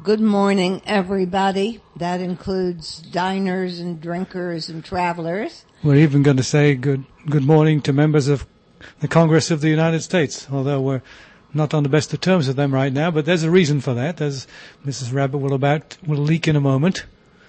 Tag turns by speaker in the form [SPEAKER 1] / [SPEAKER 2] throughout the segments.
[SPEAKER 1] Good morning, everybody. That includes diners and drinkers and travelers.
[SPEAKER 2] We're even going to say good morning to members of the Congress of the United States, although we're not on the best of terms with them right now, but there's a reason for that, as Mrs. Rabbit will leak in a moment.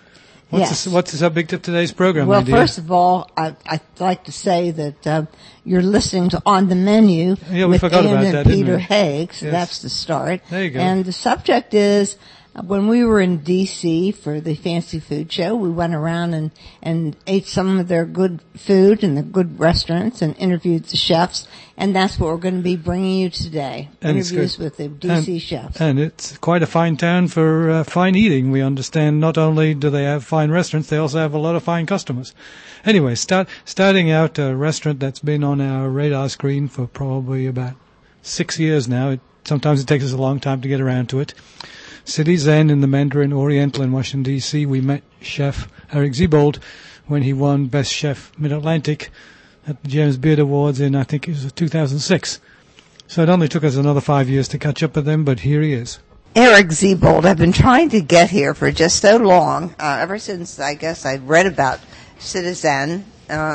[SPEAKER 2] What's the subject of today's program?
[SPEAKER 1] Well, first of all, I'd like to say that you're listening to On the Menu with Ann and Peter Haig, so that's the start.
[SPEAKER 2] There you go.
[SPEAKER 1] And the subject is, when we were in D.C. for the Fancy Food Show, we went around and ate some of their good food in the good restaurants and interviewed the chefs, and that's what we're going to be bringing you today, interviews with the D.C. chefs.
[SPEAKER 2] And it's quite a fine town for fine eating. We understand not only do they have fine restaurants, they also have a lot of fine customers. Anyway, starting out, a restaurant that's been on our radar screen for probably about 6 years now. Sometimes it takes us a long time to get around to it. Citizen Zen in the Mandarin Oriental in Washington, D.C. We met Chef Eric Ziebold when he won Best Chef Mid-Atlantic at the James Beard Awards in, I think it was 2006. So it only took us another 5 years to catch up with him, but here he is.
[SPEAKER 1] Eric Ziebold, I've been trying to get here for just so long, ever since I guess I read about Citizen,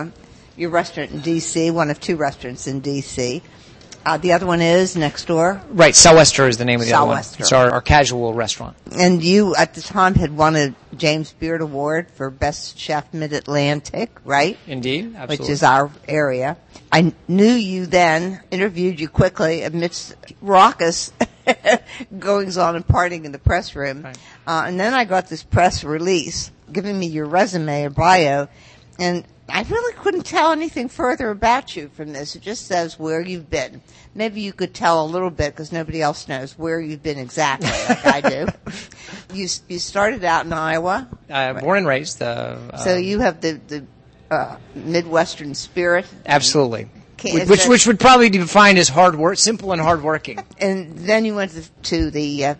[SPEAKER 1] your restaurant in D.C., one of two restaurants in D.C., the other one is next door.
[SPEAKER 3] Right, Sou'wester is the name of the other one.
[SPEAKER 1] Sou'wester.
[SPEAKER 3] It's our casual restaurant.
[SPEAKER 1] And you, at the time, had won a James Beard Award for Best Chef Mid-Atlantic, right?
[SPEAKER 3] Indeed, absolutely.
[SPEAKER 1] Which is our area. I knew you then, interviewed you quickly amidst raucous goings-on and partying in the press room.
[SPEAKER 3] Right.
[SPEAKER 1] And then I got this press release giving me your resume or bio, and I really couldn't tell anything further about you from this. It just says where you've been. Maybe you could tell a little bit because nobody else knows where you've been exactly, like I do. You started out in Iowa.
[SPEAKER 3] Born and raised.
[SPEAKER 1] So you have the Midwestern spirit.
[SPEAKER 3] Absolutely. Which would probably be defined as simple and hardworking.
[SPEAKER 1] And then you went to the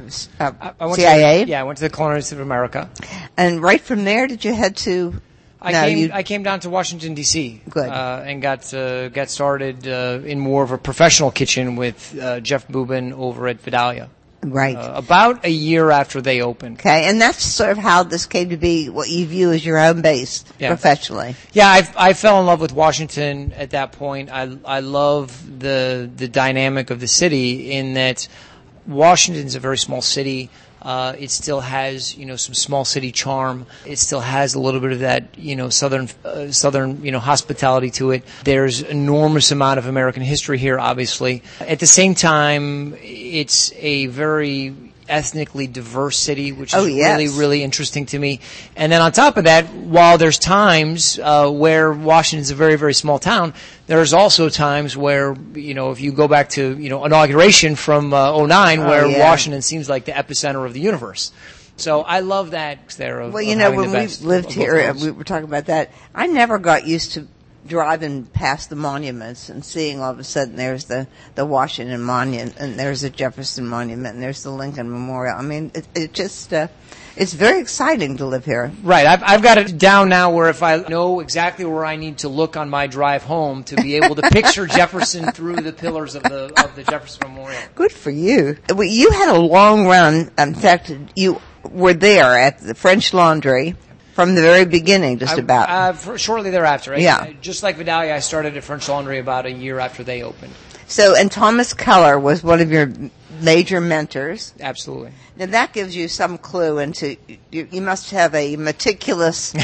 [SPEAKER 3] CIA. I went to the Culinary Institute of America.
[SPEAKER 1] And right from there, did you head to?
[SPEAKER 3] I came down to Washington, D.C.
[SPEAKER 1] Good.
[SPEAKER 3] And got started in more of a professional kitchen with Jeff Boobin over at Vidalia.
[SPEAKER 1] Right.
[SPEAKER 3] About a year after they opened.
[SPEAKER 1] Okay, and that's sort of how this came to be, what you view as your home base professionally.
[SPEAKER 3] Yeah, I fell in love with Washington at that point. I love the dynamic of the city in that Washington's a very small city. It still has, some small city charm. It still has a little bit of that, southern, hospitality to it. There's enormous amount of American history here, obviously. At the same time, it's a very ethnically diverse city, which is really, really interesting to me. And then on top of that, while there's times where Washington's a very, very small town, there's also times where, if you go back to, inauguration from 2009, where Washington seems like the epicenter of the universe. So I love that there.
[SPEAKER 1] Well, when we lived here, we were talking about that. I never got used to driving past the monuments and seeing all of a sudden there's the Washington Monument and there's the Jefferson Monument and there's the Lincoln Memorial. I mean, it just it's very exciting to live here.
[SPEAKER 3] Right. I've got it down now where if I know exactly where I need to look on my drive home to be able to picture Jefferson through the pillars of the Jefferson Memorial.
[SPEAKER 1] Good for you. Well, you had a long run. In fact, you were there at the French Laundry from the very beginning, about.
[SPEAKER 3] Shortly thereafter. Right?
[SPEAKER 1] Yeah.
[SPEAKER 3] Just like Vidalia, I started at French Laundry about a year after they opened.
[SPEAKER 1] So, and Thomas Keller was one of your major mentors.
[SPEAKER 3] Absolutely.
[SPEAKER 1] Now that gives you some clue into, you must have a meticulous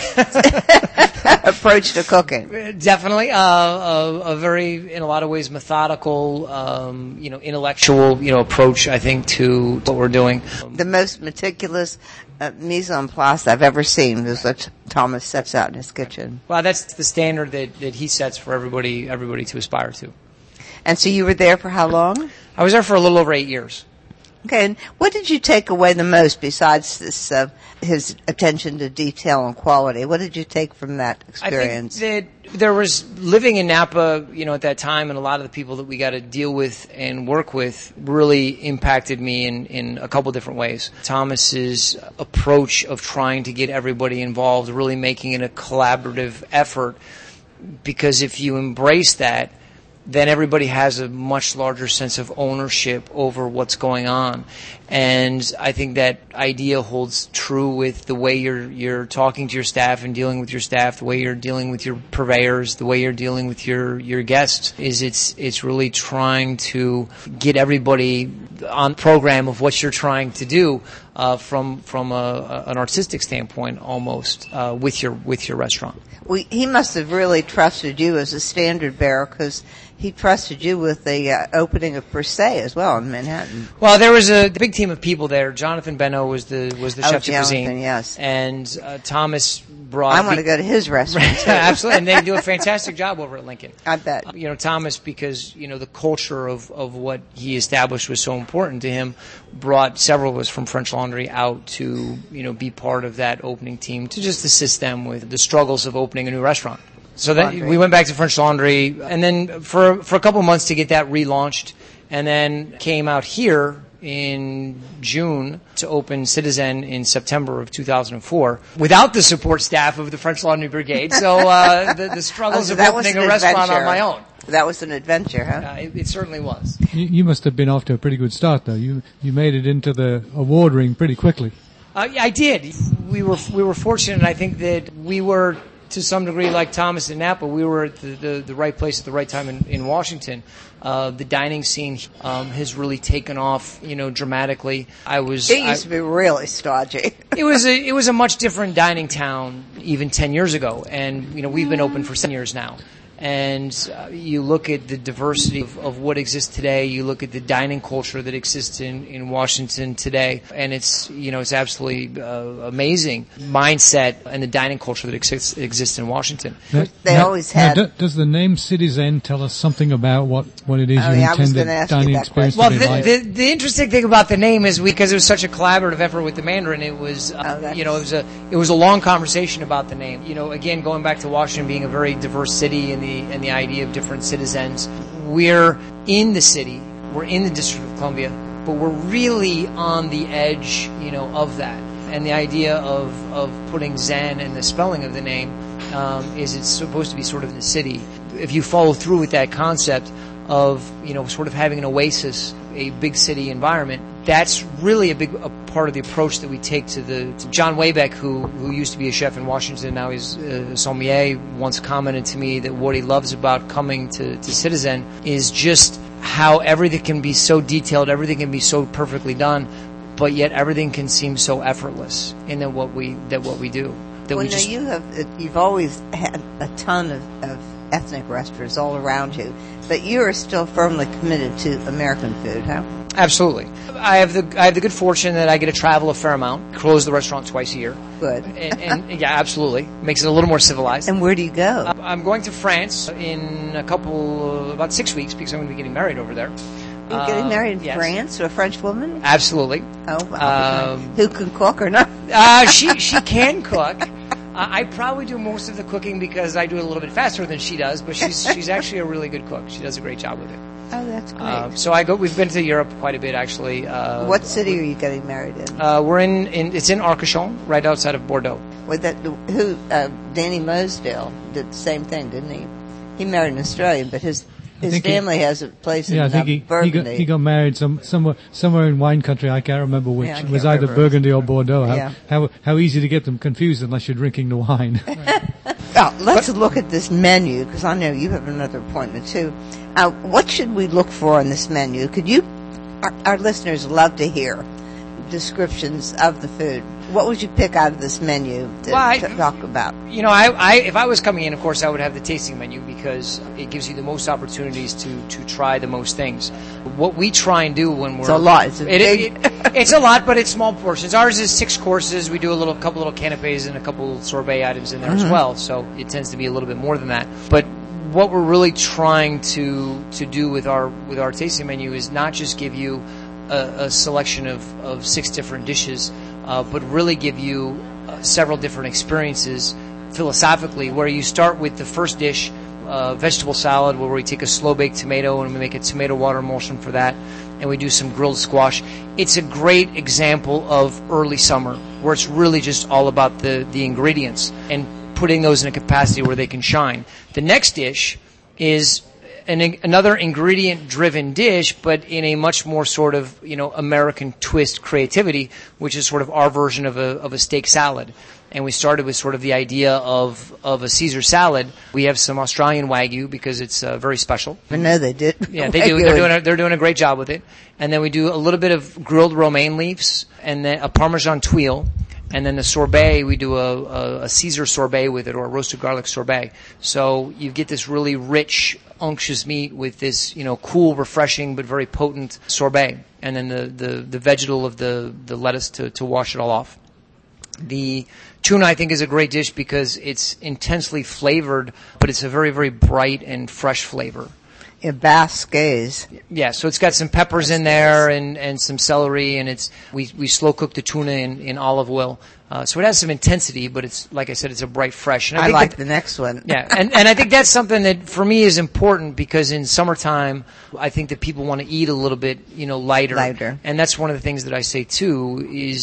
[SPEAKER 1] approach to cooking.
[SPEAKER 3] Definitely. A very, in a lot of ways, methodical, intellectual, approach, I think, to what we're doing.
[SPEAKER 1] The most meticulous mise en place I've ever seen is what Thomas sets out in his kitchen.
[SPEAKER 3] Well, that's the standard that he sets for everybody to aspire to.
[SPEAKER 1] And so you were there for how long?
[SPEAKER 3] I was there for a little over 8 years.
[SPEAKER 1] Okay, and what did you take away the most besides this, his attention to detail and quality? What did you take from that experience?
[SPEAKER 3] I think that there was, living in Napa, at that time, and a lot of the people that we got to deal with and work with really impacted me in a couple different ways. Thomas's approach of trying to get everybody involved, really making it a collaborative effort, because if you embrace that, then everybody has a much larger sense of ownership over what's going on. And I think that idea holds true with the way you're talking to your staff and dealing with your staff, the way you're dealing with your purveyors, the way you're dealing with your guests. It's really trying to get everybody on program of what you're trying to do from an artistic standpoint, almost with your restaurant.
[SPEAKER 1] Well, he must have really trusted you as a standard bearer, because he trusted you with the opening of Per Se as well in Manhattan.
[SPEAKER 3] Well, there was a big team of people there. Jonathan Beno was the chef de cuisine,
[SPEAKER 1] yes,
[SPEAKER 3] and Thomas brought.
[SPEAKER 1] I want to go to his restaurant too.
[SPEAKER 3] Absolutely, and they do a fantastic job over at Lincoln.
[SPEAKER 1] I bet.
[SPEAKER 3] Thomas, because the culture of what he established was so important to him, brought several of us from French Laundry out to be part of that opening team to just assist them with the struggles of opening a new restaurant. So then we went back to French Laundry, and then for a couple of months to get that relaunched, and then came out here in June to open Citizen in September of 2004 without the support staff of the French Laundry Brigade. So the struggles of opening a restaurant on my own.
[SPEAKER 1] That was an adventure, huh?
[SPEAKER 3] It certainly was.
[SPEAKER 2] You must have been off to a pretty good start, though. You made it into the award ring pretty quickly.
[SPEAKER 3] I did. We were fortunate. I think that we were, to some degree, like Thomas and Napa, we were at the right place at the right time in Washington. The dining scene has really taken off, dramatically. It
[SPEAKER 1] used to be really stodgy.
[SPEAKER 3] It was a much different dining town even 10 years ago, and we've been open for 7 years now. And you look at the diversity of what exists today. You look at the dining culture that exists in Washington today, and it's absolutely amazing mindset and the dining culture that exists in Washington.
[SPEAKER 1] They always had.
[SPEAKER 2] Now, does the name Citizen tell us something about what it is you intend the dining experience to be like?
[SPEAKER 3] The interesting thing about the name is because it was such a collaborative effort with the Mandarin, it was it was a long conversation about the name. Again, going back to Washington being a very diverse city and the idea of different citizens. We're in the city, we're in the District of Columbia, but we're really on the edge, of that. And the idea of putting Zen in the spelling of the name is it's supposed to be sort of in the city. If you follow through with that concept of, sort of having an oasis, a big city environment, that's really a part of the approach that we take to John Waybeck, who used to be a chef in Washington, now he's a sommelier, once commented to me that what he loves about coming to Citizen is just how everything can be so detailed, everything can be so perfectly done, but yet everything can seem so effortless in what we do.
[SPEAKER 1] You've always had a ton of ethnic restaurants all around you, but you are still firmly committed to American food, huh?
[SPEAKER 3] Absolutely. I have the good fortune that I get to travel a fair amount, close the restaurant twice a year.
[SPEAKER 1] Good.
[SPEAKER 3] and yeah, absolutely. Makes it a little more civilized.
[SPEAKER 1] And where do you go?
[SPEAKER 3] I'm going to France in about 6 weeks because I'm going to be getting married over there.
[SPEAKER 1] You're getting married in
[SPEAKER 3] yes.
[SPEAKER 1] France to a French woman?
[SPEAKER 3] Absolutely.
[SPEAKER 1] Oh, wow. Who can cook or not?
[SPEAKER 3] She can cook. I probably do most of the cooking because I do it a little bit faster than she does, but she's actually a really good cook. She does a great job with it.
[SPEAKER 1] Oh, that's great.
[SPEAKER 3] So we've been to Europe quite a bit, actually.
[SPEAKER 1] What city are you getting married in?
[SPEAKER 3] We're it's in Arcachon, right outside of Bordeaux.
[SPEAKER 1] Danny Mosdale did the same thing, didn't he? He married an Australian, but his family has a place in Burgundy.
[SPEAKER 2] He got married somewhere in wine country. I can't remember which.
[SPEAKER 1] Yeah,
[SPEAKER 2] it was either Burgundy or Bordeaux.
[SPEAKER 1] Yeah.
[SPEAKER 2] How easy to get them confused unless you're drinking the wine.
[SPEAKER 1] Well, let's look at this menu, because I know you have another appointment too. What should we look for on this menu? Our listeners love to hear descriptions of the food. What would you pick out of this menu to talk about?
[SPEAKER 3] If I was coming in, of course, I would have the tasting menu because it gives you the most opportunities to try the most things. What we try and do when we're...
[SPEAKER 1] It's a lot.
[SPEAKER 3] It's a lot, but it's small portions. Ours is 6 courses. We do a couple little canapes and a couple sorbet items in there as well, so it tends to be a little bit more than that. But what we're really trying to do with our tasting menu is not just give you a selection of 6 different dishes, but really give you several different experiences philosophically, where you start with the first dish, vegetable salad, where we take a slow-baked tomato and we make a tomato water emulsion for that, and we do some grilled squash. It's a great example of early summer, where it's really just all about the ingredients and putting those in a capacity where they can shine. The next dish is another ingredient-driven dish, but in a much more sort of, American twist creativity, which is sort of our version of a steak salad. And we started with sort of the idea of a Caesar salad. We have some Australian Wagyu because it's very special.
[SPEAKER 1] I know they did.
[SPEAKER 3] Yeah, they do. They're doing a great job with it. And then we do a little bit of grilled romaine leaves and then a Parmesan tuile. And then the sorbet, we do a Caesar sorbet with it, or a roasted garlic sorbet. So you get this really rich, unctuous meat with this, cool, refreshing, but very potent sorbet. And then the vegetal of the lettuce to wash it all off. The tuna, I think, is a great dish because it's intensely flavored, but it's a very, very bright and fresh flavor.
[SPEAKER 1] Yeah, Basques.
[SPEAKER 3] Yeah, so it's got some peppers in there and some celery, and we slow cook the tuna in olive oil. So it has some intensity, but it's, like I said, it's a bright, fresh. And
[SPEAKER 1] I like the next one.
[SPEAKER 3] Yeah, and I think that's something that for me is important because in summertime, I think that people want to eat a little bit, lighter.
[SPEAKER 1] Lighter.
[SPEAKER 3] And that's one of the things that I say too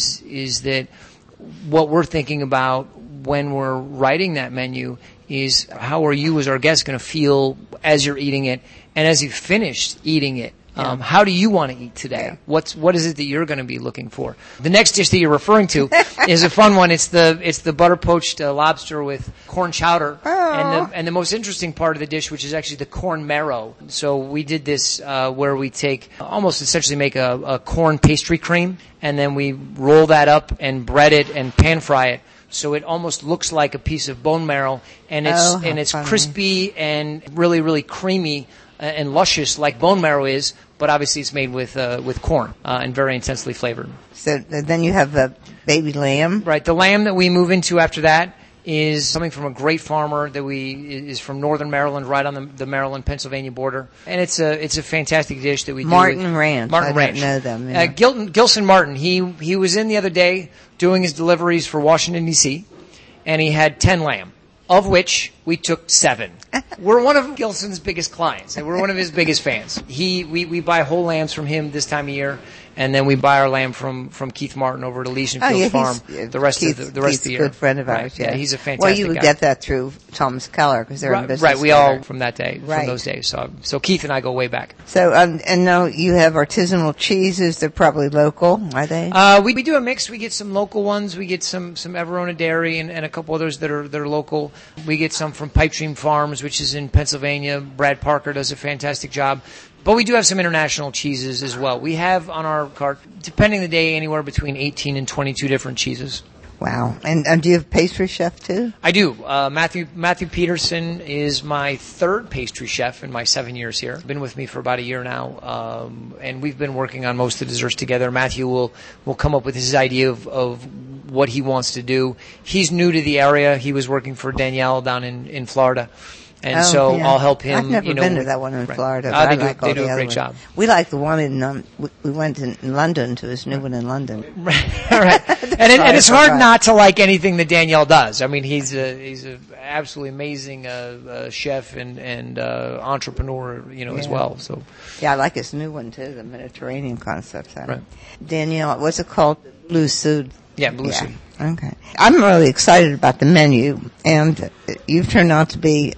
[SPEAKER 3] is that what we're thinking about when we're writing that menu is how are you as our guest going to feel as you're eating it and as you've finished eating it. How do you want to eat today?
[SPEAKER 1] Yeah.
[SPEAKER 3] What is it that you're going to be looking for? The next dish that you're referring to is a fun one. It's the butter poached lobster with corn chowder.
[SPEAKER 1] Oh.
[SPEAKER 3] And the most interesting part of the dish, which is actually the corn marrow. So we did this where we take almost essentially make a corn pastry cream, and then we roll that up and bread it and pan fry it. So it almost looks like a piece of bone marrow, and it's
[SPEAKER 1] funny.
[SPEAKER 3] Crispy and really, really creamy and luscious like bone marrow is, but obviously it's made with corn and very intensely flavored.
[SPEAKER 1] So then you have a baby lamb.
[SPEAKER 3] Right. The lamb that we move into after that is something from a great farmer that is from northern Maryland, right on the Maryland-Pennsylvania border, and it's a fantastic dish that we do.
[SPEAKER 1] Martin Ranch.
[SPEAKER 3] Martin
[SPEAKER 1] I
[SPEAKER 3] Ranch.
[SPEAKER 1] don't know them. Yeah.
[SPEAKER 3] Gilson Martin. He was in the other day doing his deliveries for Washington D.C. and he had 10 lamb, of which we took 7. We're one of Gilson's biggest clients, and we're one of his biggest fans. We buy whole lambs from him this time of year, and then we buy our lamb from Keith Martin over at Elysian Fields Farm the rest of the
[SPEAKER 1] Keith's
[SPEAKER 3] year.
[SPEAKER 1] a good friend of ours.
[SPEAKER 3] Yeah, he's a fantastic
[SPEAKER 1] Well, you would
[SPEAKER 3] guy.
[SPEAKER 1] get that through Thomas Keller because they're in business
[SPEAKER 3] Right, we
[SPEAKER 1] together.
[SPEAKER 3] all from that day,
[SPEAKER 1] Right.
[SPEAKER 3] from those days. So Keith and I go way back.
[SPEAKER 1] So, and now you have artisanal cheeses. They're probably local, are they?
[SPEAKER 3] We do a mix. We get some local ones. We get some Everona Dairy and a couple others that are local. We get some from Pipe Dream Farms, which is in Pennsylvania. Brad Parker does a fantastic job. But we do have some international cheeses as well. We have on our cart, depending the day, anywhere between 18 and 22 different cheeses.
[SPEAKER 1] Wow. And do you have pastry chef too?
[SPEAKER 3] I do. Matthew Peterson is my third pastry chef in my 7 years here. Been with me for about a year now, and we've been working on most of the desserts together. Matthew will come up with his idea of what he wants to do. He's new to the area. He was working for Danielle down in Florida. And
[SPEAKER 1] yeah.
[SPEAKER 3] I'll help him.
[SPEAKER 1] I've never been to that one in Florida. But
[SPEAKER 3] They do a great job.
[SPEAKER 1] We like the one in. We went in London to his new one in London.
[SPEAKER 3] Right. And it's hard not to like anything that Danielle does. I mean, he's a absolutely amazing chef and entrepreneur, as well. So
[SPEAKER 1] yeah, I like his new one too, the Mediterranean concept.
[SPEAKER 3] Right.
[SPEAKER 1] Danielle, what's it called? Blue Sud.
[SPEAKER 3] Yeah, Blue Sud.
[SPEAKER 1] Okay. I'm really excited about the menu, and you've turned out to be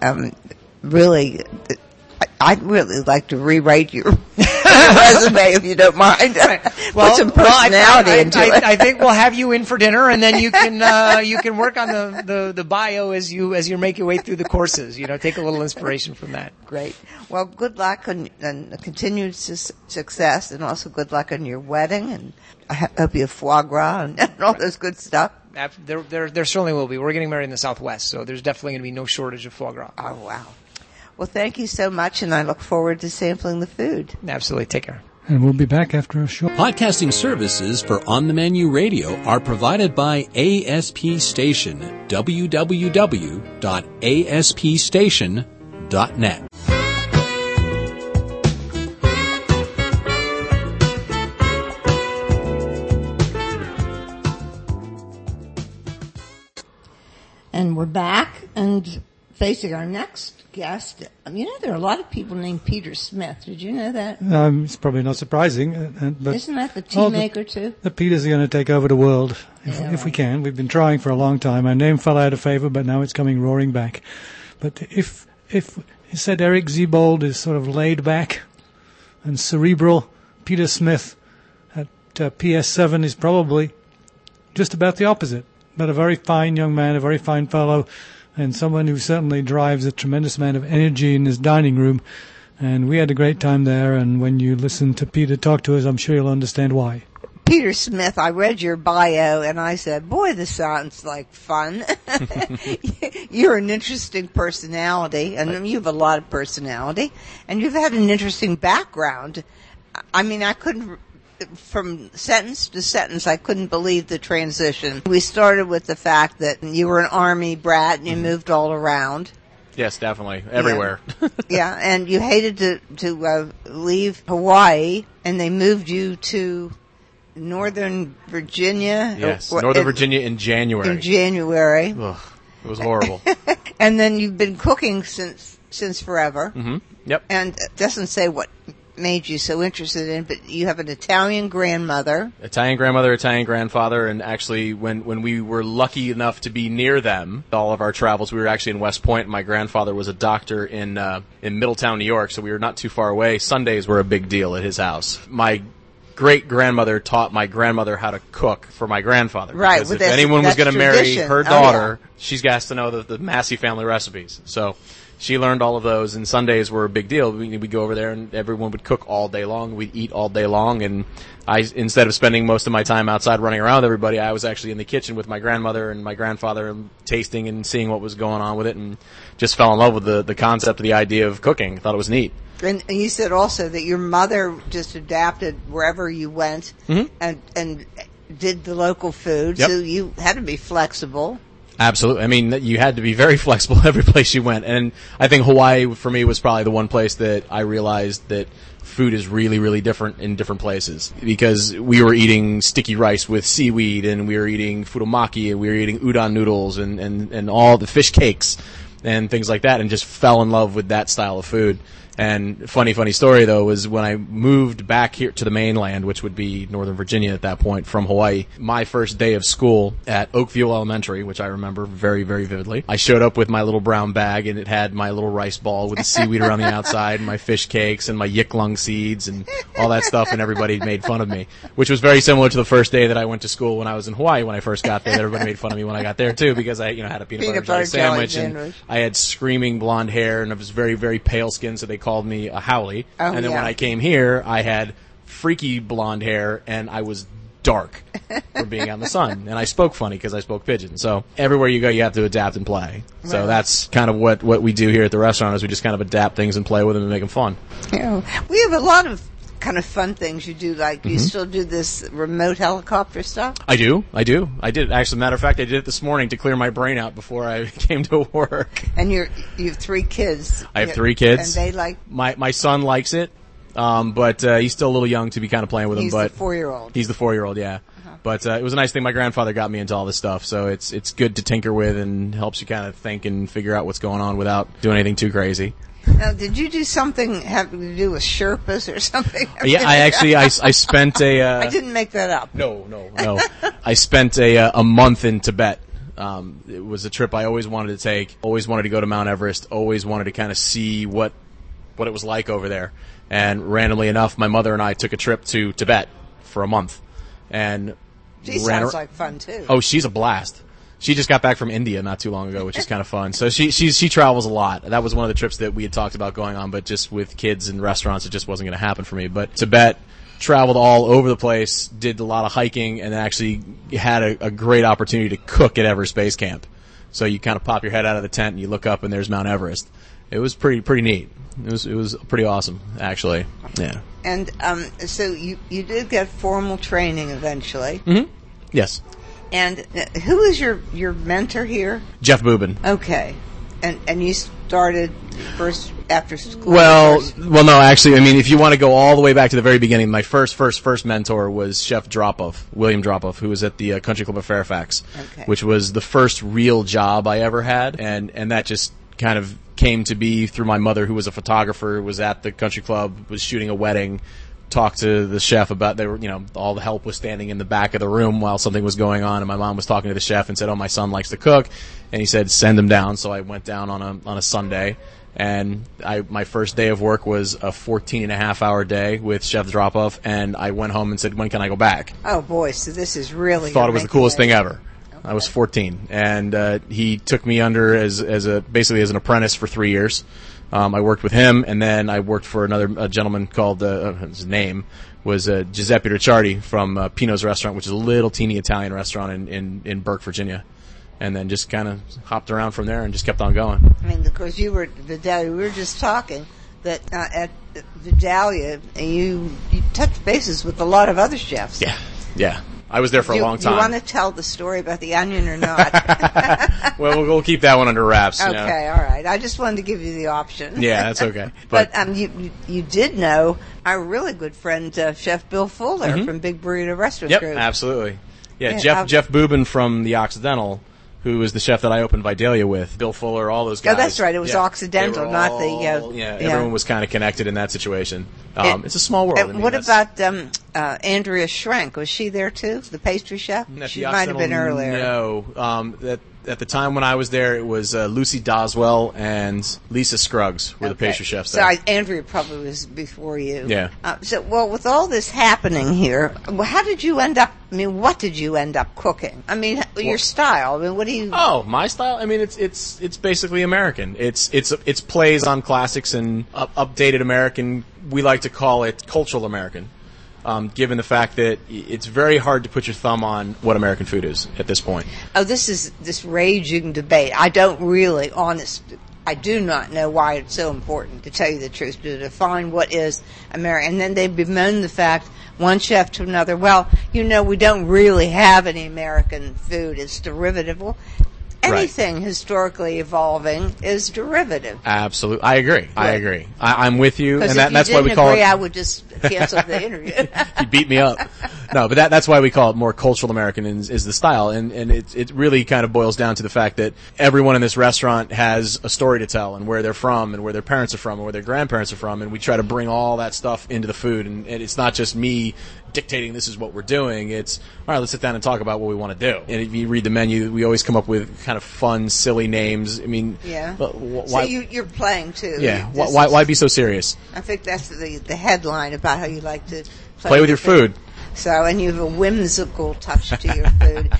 [SPEAKER 1] really. I'd really like to rewrite your resume if you don't mind. Put some personality into it.
[SPEAKER 3] I think we'll have you in for dinner, and then you can work on the bio as you make your way through the courses. Take a little inspiration from that.
[SPEAKER 1] Great. Well, good luck on continued success, and also good luck on your wedding. And I hope you have foie gras and all those good stuff.
[SPEAKER 3] There certainly will be. We're getting married in the Southwest, so there's definitely going to be no shortage of foie gras.
[SPEAKER 1] Oh, wow. Well, thank you so much, and I look forward to sampling the food.
[SPEAKER 3] Absolutely. Take care.
[SPEAKER 2] And we'll be back after a short...
[SPEAKER 4] Podcasting services for On the Menu Radio are provided by ASP Station, www.aspstation.net.
[SPEAKER 1] And we're back and facing our next guest. There are a lot of people named Peter Smith. Did you know that?
[SPEAKER 2] It's probably not surprising. But
[SPEAKER 1] isn't that the tea maker too?
[SPEAKER 2] The Peters are going to take over the world if we can. We've been trying for a long time. Our name fell out of favor, but now it's coming roaring back. But if He said Eric Ziebold is sort of laid back and cerebral. Peter Smith at PS7 is probably just about the opposite, but a very fine young man, a very fine fellow, and someone who certainly drives a tremendous amount of energy in his dining room. And we had a great time there, and when you listen to Peter talk to us, I'm sure you'll understand why.
[SPEAKER 1] Peter Smith, I read your bio and I said, boy, this sounds like fun. You're an interesting personality, and you have a lot of personality, and you've had an interesting background. I mean, I couldn't, from sentence to sentence, I couldn't believe the transition. We started with the fact that you were an Army brat and you moved all around.
[SPEAKER 5] Yes, definitely. Everywhere.
[SPEAKER 1] Yeah, and you hated to leave Hawaii, and they moved you to Northern Virginia.
[SPEAKER 5] Yes, Northern Virginia in January.
[SPEAKER 1] In January.
[SPEAKER 5] Ugh, it was horrible.
[SPEAKER 1] And then you've been cooking since forever.
[SPEAKER 5] Mm-hmm. Yep.
[SPEAKER 1] And it doesn't say what made you so interested in, but you have an Italian grandmother.
[SPEAKER 5] Italian grandmother, Italian grandfather, and actually when we were lucky enough to be near them, all of our travels, we were actually in West Point. My grandfather was a doctor in Middletown, New York, so we were not too far away. Sundays were a big deal at his house. My great-grandmother taught my grandmother how to cook for my grandfather.
[SPEAKER 1] Right.
[SPEAKER 5] Because if anyone was going to marry her daughter, she's got to know the Massey family recipes. So she learned all of those, and Sundays were a big deal. We'd go over there, and everyone would cook all day long. We'd eat all day long, and instead of spending most of my time outside running around with everybody, I was actually in the kitchen with my grandmother and my grandfather, tasting and seeing what was going on with it, and just fell in love with the concept of the idea of cooking. Thought it was neat.
[SPEAKER 1] And you said also that your mother just adapted wherever you went, and did the local food,
[SPEAKER 5] Yep.
[SPEAKER 1] so you had to be flexible.
[SPEAKER 5] Absolutely. I mean, you had to be very flexible every place you went. And I think Hawaii, for me, was probably the one place that I realized that food is really, really different in different places. Because we were eating sticky rice with seaweed, and we were eating furumaki, and we were eating udon noodles, and all the fish cakes and things like that, and just fell in love with that style of food. And funny story, though, was when I moved back here to the mainland, which would be Northern Virginia at that point, from Hawaii, my first day of school at Oakview Elementary, which I remember very, very vividly, I showed up with my little brown bag, and it had my little rice ball with the seaweed around the outside, and my fish cakes, and my yiklung seeds, and all that stuff, and everybody made fun of me, which was very similar to the first day that I went to school when I was in Hawaii when I first got there. Everybody made fun of me when I got there, too, because I had a peanut butter jelly sandwich, and I had screaming blonde hair, and I was very, very pale skin, so they called me a haole. And then when I came here, I had freaky blonde hair, and I was dark for being out in the sun. And I spoke funny because I spoke pidgin. So everywhere you go, you have to adapt and play. Right. So that's kind of what we do here at the restaurant, is we just kind of adapt things and play with them and make them fun.
[SPEAKER 1] Yeah. We have a lot of kind of fun things you do, like you still do this remote helicopter stuff?
[SPEAKER 5] I do. I did. Actually, matter of fact, I did it this morning to clear my brain out before I came to work.
[SPEAKER 1] And you have 3 kids.
[SPEAKER 5] I have 3 kids.
[SPEAKER 1] And they like...
[SPEAKER 5] My son likes it, but he's still a little young to be kind of playing with him.
[SPEAKER 1] He's the 4-year-old.
[SPEAKER 5] He's the 4-year-old, yeah. But it was a nice thing. My grandfather got me into all this stuff, so it's good to tinker with and helps you kind of think and figure out what's going on without doing anything too crazy.
[SPEAKER 1] Now, did you do something having to do with Sherpas or something?
[SPEAKER 5] Yeah, I spent a...
[SPEAKER 1] I didn't make that up.
[SPEAKER 5] No. I spent a month in Tibet. It was a trip I always wanted to take. Always wanted to go to Mount Everest. Always wanted to kind of see what it was like over there. And randomly enough, my mother and I took a trip to Tibet for a month. And
[SPEAKER 1] she sounds like fun, too.
[SPEAKER 5] Oh, she's a blast. She just got back from India not too long ago, which is kind of fun. So she travels a lot. That was one of the trips that we had talked about going on, but just with kids and restaurants, it just wasn't going to happen for me. But Tibet, traveled all over the place, did a lot of hiking, and actually had a great opportunity to cook at Everest Base Camp. So you kind of pop your head out of the tent and you look up and there's Mount Everest. It was pretty neat. It was pretty awesome, actually. Yeah.
[SPEAKER 1] And so you did get formal training eventually.
[SPEAKER 5] Mm-hmm. Yes.
[SPEAKER 1] And who is your mentor here?
[SPEAKER 5] Jeff Boobin.
[SPEAKER 1] Okay. And you started first after school?
[SPEAKER 5] Well, no, actually, I mean, if you want to go all the way back to the very beginning, my first mentor was Chef Dropoff, William Dropoff, who was at the Country Club of Fairfax, which was the first real job I ever had, and that just kind of came to be through my mother, who was a photographer, was at the Country Club, was shooting a wedding, talked to the chef about all the help was standing in the back of the room while something was going on, and my mom was talking to the chef and said, "Oh, my son likes to cook," and he said, "Send him down." So I went down on a Sunday And my first day of work was a 14-and-a-half-hour day with Chef Dropoff, and I went home and said, when can I go back?
[SPEAKER 1] Oh, boy, so this is really...
[SPEAKER 5] Thought it was the coolest thing ever. I was 14, and he took me under basically as an apprentice for 3 years. I worked with him, and then I worked for a gentleman called, his name was Giuseppe Ricciardi from Pino's Restaurant, which is a little teeny Italian restaurant in Burke, Virginia. And then just kind of hopped around from there and just kept on going.
[SPEAKER 1] I mean, because you were Vidalia, we were just talking that at Vidalia, you touched bases with a lot of other chefs.
[SPEAKER 5] Yeah. I was there for a long time.
[SPEAKER 1] Do you want to tell the story about the onion or not?
[SPEAKER 5] Well, we'll keep that one under wraps.
[SPEAKER 1] Okay,
[SPEAKER 5] you know.
[SPEAKER 1] All right. I just wanted to give you the option.
[SPEAKER 5] Yeah, that's okay.
[SPEAKER 1] But you did know our really good friend, Chef Bill Fuller from Big Burrito Restaurant Group.
[SPEAKER 5] Yep, absolutely. Yeah, Jeff Boobin from the Occidental, who was the chef that I opened Vidalia with, Bill Fuller, all those guys.
[SPEAKER 1] Oh, that's right. It was Occidental, not
[SPEAKER 5] everyone was kind of connected in that situation. It's a small world.
[SPEAKER 1] And what about Andrea Schrenk? Was she there too, the pastry chef? She might have been earlier.
[SPEAKER 5] No. At the time when I was there, it was Lucy Doswell and Lisa Scruggs were the pastry chefs there.
[SPEAKER 1] So Andrea probably was before you.
[SPEAKER 5] Yeah.
[SPEAKER 1] With all this happening here, how did you end up? I mean, what did you end up cooking? I mean, your style. I mean, what do you?
[SPEAKER 5] Oh, my style. I mean, it's basically American. It's plays on classics and updated American. We like to call it cultural American. Given the fact that it's very hard to put your thumb on what American food is at this point.
[SPEAKER 1] Oh, this is this raging debate. I do not know why it's so important, to tell you the truth, to define what is American. And then they bemoan the fact, one chef to another, well, we don't really have any American food. It's derivative. Well, anything historically evolving is derivative.
[SPEAKER 5] Absolutely. I agree. I'm with you. And
[SPEAKER 1] that's
[SPEAKER 5] why we call it...
[SPEAKER 1] I would just cancel the interview.
[SPEAKER 5] You beat me up. No, but that's why we call it more cultural American is the style. And it really kind of boils down to the fact that everyone in this restaurant has a story to tell and where they're from and where their parents are from and where their grandparents are from. And we try to bring all that stuff into the food. And it's not just me dictating this is what we're doing. It's, all right, let's sit down and talk about what we want to do. And if you read the menu, we always come up with kind of fun, silly names. I mean,
[SPEAKER 1] why, so you're playing too.
[SPEAKER 5] Yeah. Why be so serious?
[SPEAKER 1] I think that's the headline about how you like to
[SPEAKER 5] play with your food.
[SPEAKER 1] So, and you have a whimsical touch to your food.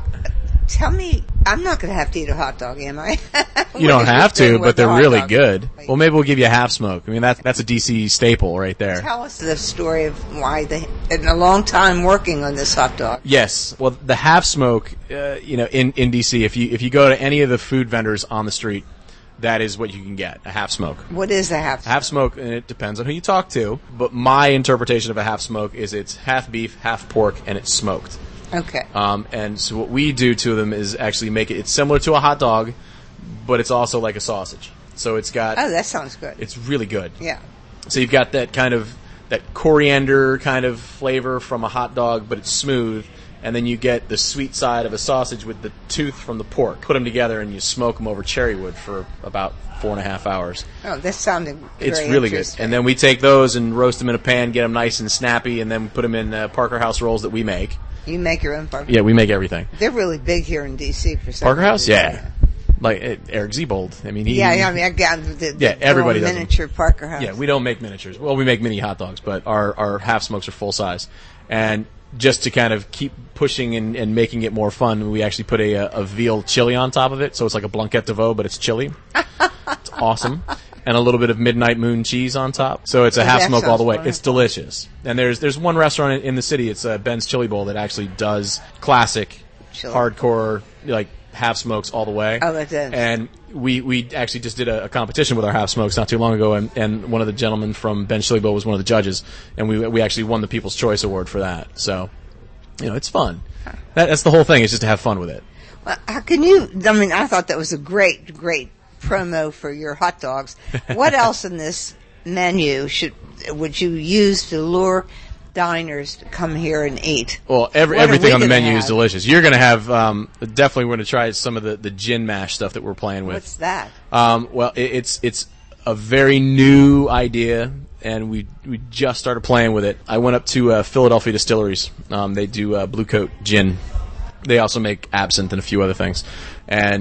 [SPEAKER 1] Tell me, I'm not going to have to eat a hot dog, am I?
[SPEAKER 5] You don't have to, but they're really good. Well, maybe we'll give you a half smoke. I mean, that's a DC staple right there.
[SPEAKER 1] Tell us the story of why in a long time working on this hot dog.
[SPEAKER 5] Yes. Well, the half smoke, in DC, if you go to any of the food vendors on the street, that is what you can get, a half smoke.
[SPEAKER 1] What is a half smoke?
[SPEAKER 5] Half smoke, and it depends on who you talk to, but my interpretation of a half smoke is it's half beef, half pork, and it's smoked.
[SPEAKER 1] Okay.
[SPEAKER 5] And so what we do to them is actually make it's similar to a hot dog, but it's also like a sausage. So it's got...
[SPEAKER 1] Oh, that sounds good.
[SPEAKER 5] It's really good.
[SPEAKER 1] Yeah.
[SPEAKER 5] So you've got that coriander kind of flavor from a hot dog, but it's smooth. And then you get the sweet side of a sausage with the tooth from the pork. Put them together and you smoke them over cherry wood for about 4.5 hours.
[SPEAKER 1] Oh, that's sounding
[SPEAKER 5] It's really good. And then we take those and roast them in a pan, get them nice and snappy, and then we put them in Parker House rolls that we make.
[SPEAKER 1] You make your own Parker?
[SPEAKER 5] Yeah, we make everything.
[SPEAKER 1] They're really big here in D.C. for some
[SPEAKER 5] Parker
[SPEAKER 1] reason.
[SPEAKER 5] House? Yeah. Like Eric Ziebold. I mean,
[SPEAKER 1] I got
[SPEAKER 5] everybody does
[SPEAKER 1] miniature Parker House.
[SPEAKER 5] Yeah, we don't make miniatures. Well, we make mini hot dogs, but our half smokes are full size. And just to kind of keep pushing and making it more fun, we actually put a veal chili on top of it. So it's like a blanquette de veau, but it's chili. It's awesome. And a little bit of Midnight Moon cheese on top. So it's a half smoke all the way.
[SPEAKER 1] Wonderful.
[SPEAKER 5] It's delicious. And there's one restaurant in the city, it's Ben's Chili Bowl, that actually does classic,
[SPEAKER 1] chili.
[SPEAKER 5] hardcore, like half smokes all the way.
[SPEAKER 1] Oh, that does.
[SPEAKER 5] And we actually just did a competition with our half smokes not too long ago, and one of the gentlemen from Ben's Chili Bowl was one of the judges, and we actually won the People's Choice Award for that. So, it's fun. That's the whole thing, is just to have fun with it.
[SPEAKER 1] Well, how can you? I mean, I thought that was a great promo for your hot dogs. What else in this menu would you use to lure diners to come here and eat?
[SPEAKER 5] Well, everything on the menu is delicious. You're going to have definitely we're going to try some of the gin mash stuff that we're playing with.
[SPEAKER 1] What's that?
[SPEAKER 5] Well, it's a very new idea, and we just started playing with it. I went up to Philadelphia Distilleries. They do Blue Coat gin. They also make absinthe and a few other things, and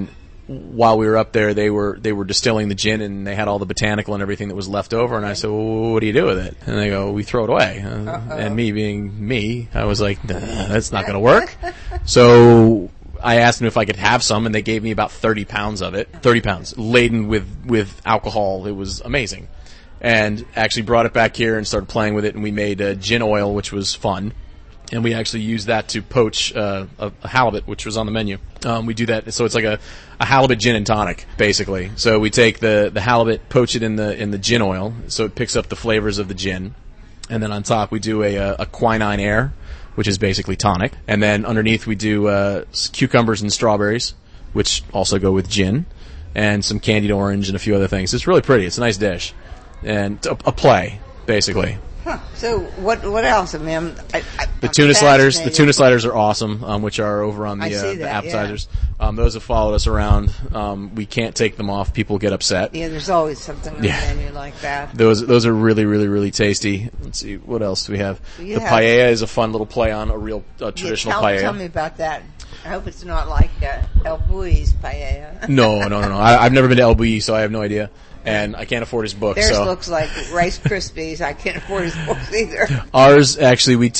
[SPEAKER 5] while we were up there, they were distilling the gin, and they had all the botanical and everything that was left over. And I said, well, what do you do with it? And they go, we throw it away. And me being me, I was like, nah, that's not going to work. So I asked them if I could have some, and they gave me about 30 pounds of it. 30 pounds, laden with alcohol. It was amazing. And actually brought it back here and started playing with it, and we made gin oil, which was fun. And we actually used that to poach a halibut, which was on the menu. We do that, so it's like a halibut gin and tonic, basically. So we take the halibut, poach it in the gin oil, so it picks up the flavors of the gin. And then on top we do a quinine air, which is basically tonic. And then underneath we do cucumbers and strawberries, which also go with gin, and some candied orange and a few other things. It's really pretty. It's a nice dish. And a play, basically.
[SPEAKER 1] Huh. So what else? I mean,
[SPEAKER 5] the tuna sliders. The tuna sliders are awesome, which are over on the appetizers.
[SPEAKER 1] Yeah.
[SPEAKER 5] Those have followed us around. We can't take them off. People get upset.
[SPEAKER 1] Yeah, there's always something on the menu like that.
[SPEAKER 5] Those are really, really, really tasty. Let's see, what else do we have? The paella is a fun little play on a real traditional paella.
[SPEAKER 1] Tell me about that. I hope it's not like El Bulli's paella.
[SPEAKER 5] No. I've never been to El Bulli, so I have no idea. And I can't afford his books.
[SPEAKER 1] Theirs looks like Rice Krispies. I can't afford his books either.
[SPEAKER 5] Ours, actually, we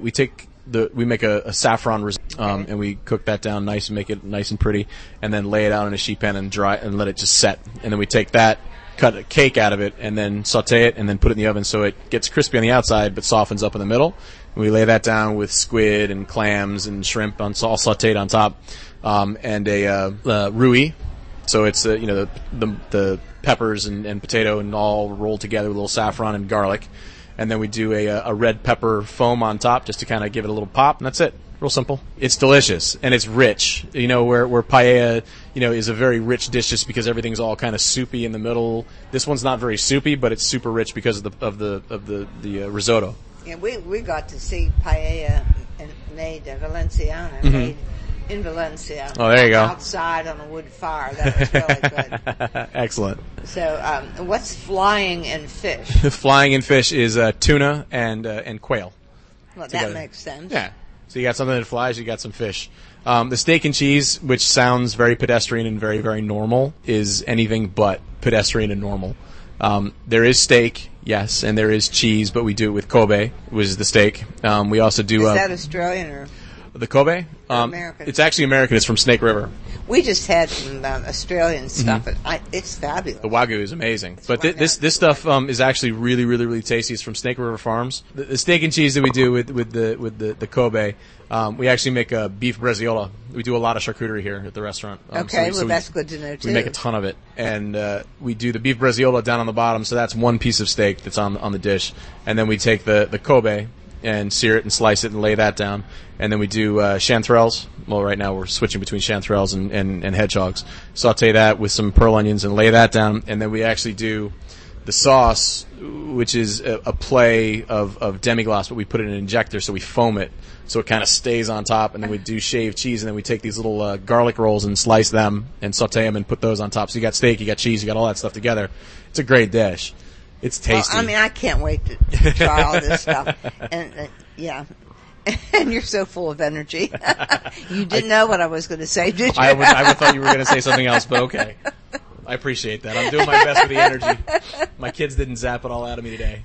[SPEAKER 5] make a saffron risotto, and we cook that down nice and make it nice and pretty, and then lay it out in a sheet pan and dry and let it just set. And then we take that, cut a cake out of it, and then saute it, and then put it in the oven so it gets crispy on the outside but softens up in the middle. And we lay that down with squid and clams and shrimp all sauteed on top, and a rui. So it's the peppers and potato and all rolled together with a little saffron and garlic, and then we do a red pepper foam on top just to kind of give it a little pop, and that's it. Real simple. It's delicious and it's rich. Where paella is a very rich dish just because everything's all kind of soupy in the middle. This one's not very soupy, but it's super rich because of the risotto.
[SPEAKER 1] Yeah, we got to see paella made Valenciana made in Valencia.
[SPEAKER 5] Oh, there you go.
[SPEAKER 1] Outside on a wood fire. That was really good.
[SPEAKER 5] Excellent.
[SPEAKER 1] So, what's flying in fish?
[SPEAKER 5] Flying in fish is tuna and quail.
[SPEAKER 1] Well,
[SPEAKER 5] together.
[SPEAKER 1] That makes sense.
[SPEAKER 5] Yeah. So you got something that flies, you got some fish. The steak and cheese, which sounds very pedestrian and very, very normal, is anything but pedestrian and normal. There is steak, yes, and there is cheese, but we do it with Kobe, which is the steak. We also do...
[SPEAKER 1] Is that Australian or...
[SPEAKER 5] The Kobe?
[SPEAKER 1] American.
[SPEAKER 5] It's actually American. It's from Snake River.
[SPEAKER 1] We just had some Australian stuff. It's fabulous.
[SPEAKER 5] The Wagyu is amazing. But this stuff is actually really, really, really tasty. It's from Snake River Farms. The steak and cheese that we do with the Kobe, we actually make a beef bresaola. We do a lot of charcuterie here at the restaurant.
[SPEAKER 1] That's good to know, too.
[SPEAKER 5] We make a ton of it. And we do the beef bresaola down on the bottom, so that's one piece of steak that's on the dish. And then we take the Kobe and sear it and slice it and lay that down. And then we do chanterelles. Well, right now we're switching between chanterelles and hedgehogs. Saute that with some pearl onions and lay that down. And then we actually do the sauce, which is a play of demi-glace, but we put it in an injector, so we foam it so it kind of stays on top. And then we do shaved cheese, and then we take these little garlic rolls and slice them and saute them and put those on top. So you got steak, you got cheese, you got all that stuff together. It's a great dish. It's tasty.
[SPEAKER 1] Well, I can't wait to try all this stuff. And yeah. And you're so full of energy. You didn't know what I was going to say, did you?
[SPEAKER 5] I would thought you were going to say something else, but okay. I appreciate that. I'm doing my best with the energy. My kids didn't zap it all out of me today.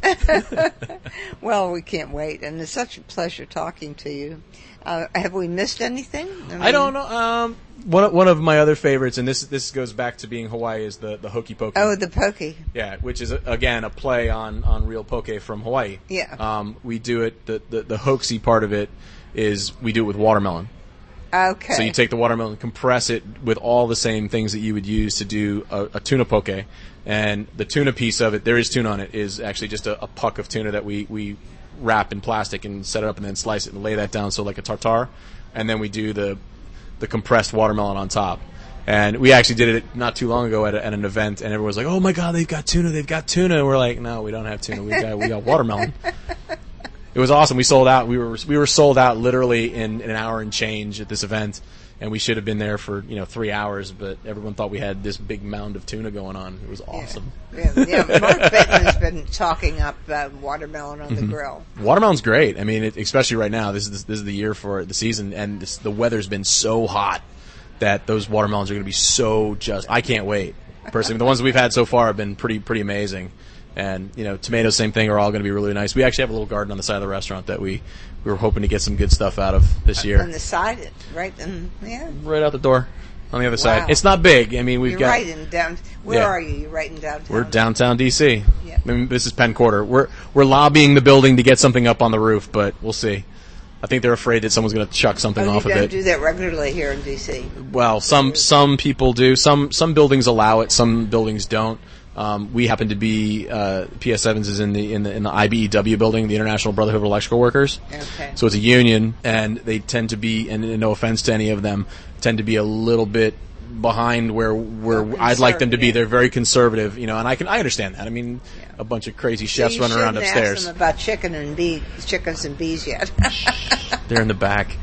[SPEAKER 1] Well, we can't wait. And it's such a pleasure talking to you. Have we missed anything?
[SPEAKER 5] I don't know. One of my other favorites, and this goes back to being Hawaii, is the hokey pokey.
[SPEAKER 1] Oh, the pokey.
[SPEAKER 5] Yeah, which is again a play on real poke from Hawaii.
[SPEAKER 1] Yeah.
[SPEAKER 5] We do it. The hoaxy part of it is we do it with watermelon.
[SPEAKER 1] Okay.
[SPEAKER 5] So you take the watermelon, compress it with all the same things that you would use to do a tuna poke, and the tuna piece of it, there is tuna on it, is actually just a puck of tuna that we wrap in plastic and set it up and then slice it and lay that down so like a tartare, and then we do the compressed watermelon on top. And we actually did it not too long ago at an event, and everyone was like, "Oh my God, they've got tuna!" And we're like, "No, we don't have tuna. We got watermelon." It was awesome. We sold out. We were sold out literally in an hour and change at this event, and we should have been there for 3 hours. But everyone thought we had this big mound of tuna going on. It was awesome.
[SPEAKER 1] Yeah. Mark Benton has been talking up watermelon on the grill.
[SPEAKER 5] Watermelon's great. I mean, especially right now. This is the year for it, the season, and the weather's been so hot that those watermelons are going to be so just. I can't wait. Personally, the ones we've had so far have been pretty amazing. And, tomatoes, same thing, are all going to be really nice. We actually have a little garden on the side of the restaurant that we were hoping to get some good stuff out of this year.
[SPEAKER 1] On the side, right? Yeah.
[SPEAKER 5] Right out the door. On the other side. It's not big. I mean,
[SPEAKER 1] You're right in down. Where are you? You're right in downtown.
[SPEAKER 5] We're downtown D.C.
[SPEAKER 1] Yeah.
[SPEAKER 5] I mean, this is Penn Quarter. We're lobbying the building to get something up on the roof, but we'll see. I think they're afraid that someone's going to chuck something off of it.
[SPEAKER 1] You don't do that regularly here in D.C.
[SPEAKER 5] Well, some people do. Some buildings allow it. Some buildings don't. We happen to be PS Evans is in the IBEW building, the International Brotherhood of Electrical Workers.
[SPEAKER 1] Okay.
[SPEAKER 5] So it's a union, and they tend to be, and no offense to any of them, tend to be a little bit behind where I'd like them to be. They're very conservative, and I understand that. I mean, a bunch of crazy chefs running around upstairs.
[SPEAKER 1] Ask them about chickens and bees yet.
[SPEAKER 5] They're in the back.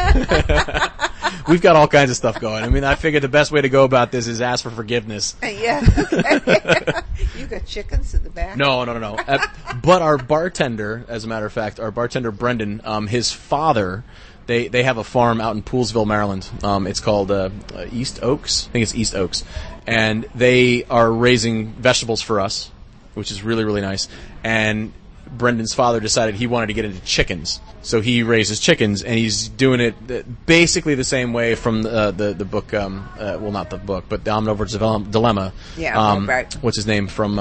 [SPEAKER 5] We've got all kinds of stuff going. I mean, I figured the best way to go about this is ask for forgiveness.
[SPEAKER 1] Yeah. Okay. You got chickens in the back?
[SPEAKER 5] No. But our bartender, as a matter of fact, Brendan, his father, they have a farm out in Poolesville, Maryland. It's called East Oaks. I think it's East Oaks. And they are raising vegetables for us, which is really, really nice. And Brendan's father decided he wanted to get into chickens. So he raises chickens, and he's doing it basically the same way from the book, well, not the book, but the Omnivore's Dilemma.
[SPEAKER 1] Yeah, right.
[SPEAKER 5] What's his name from,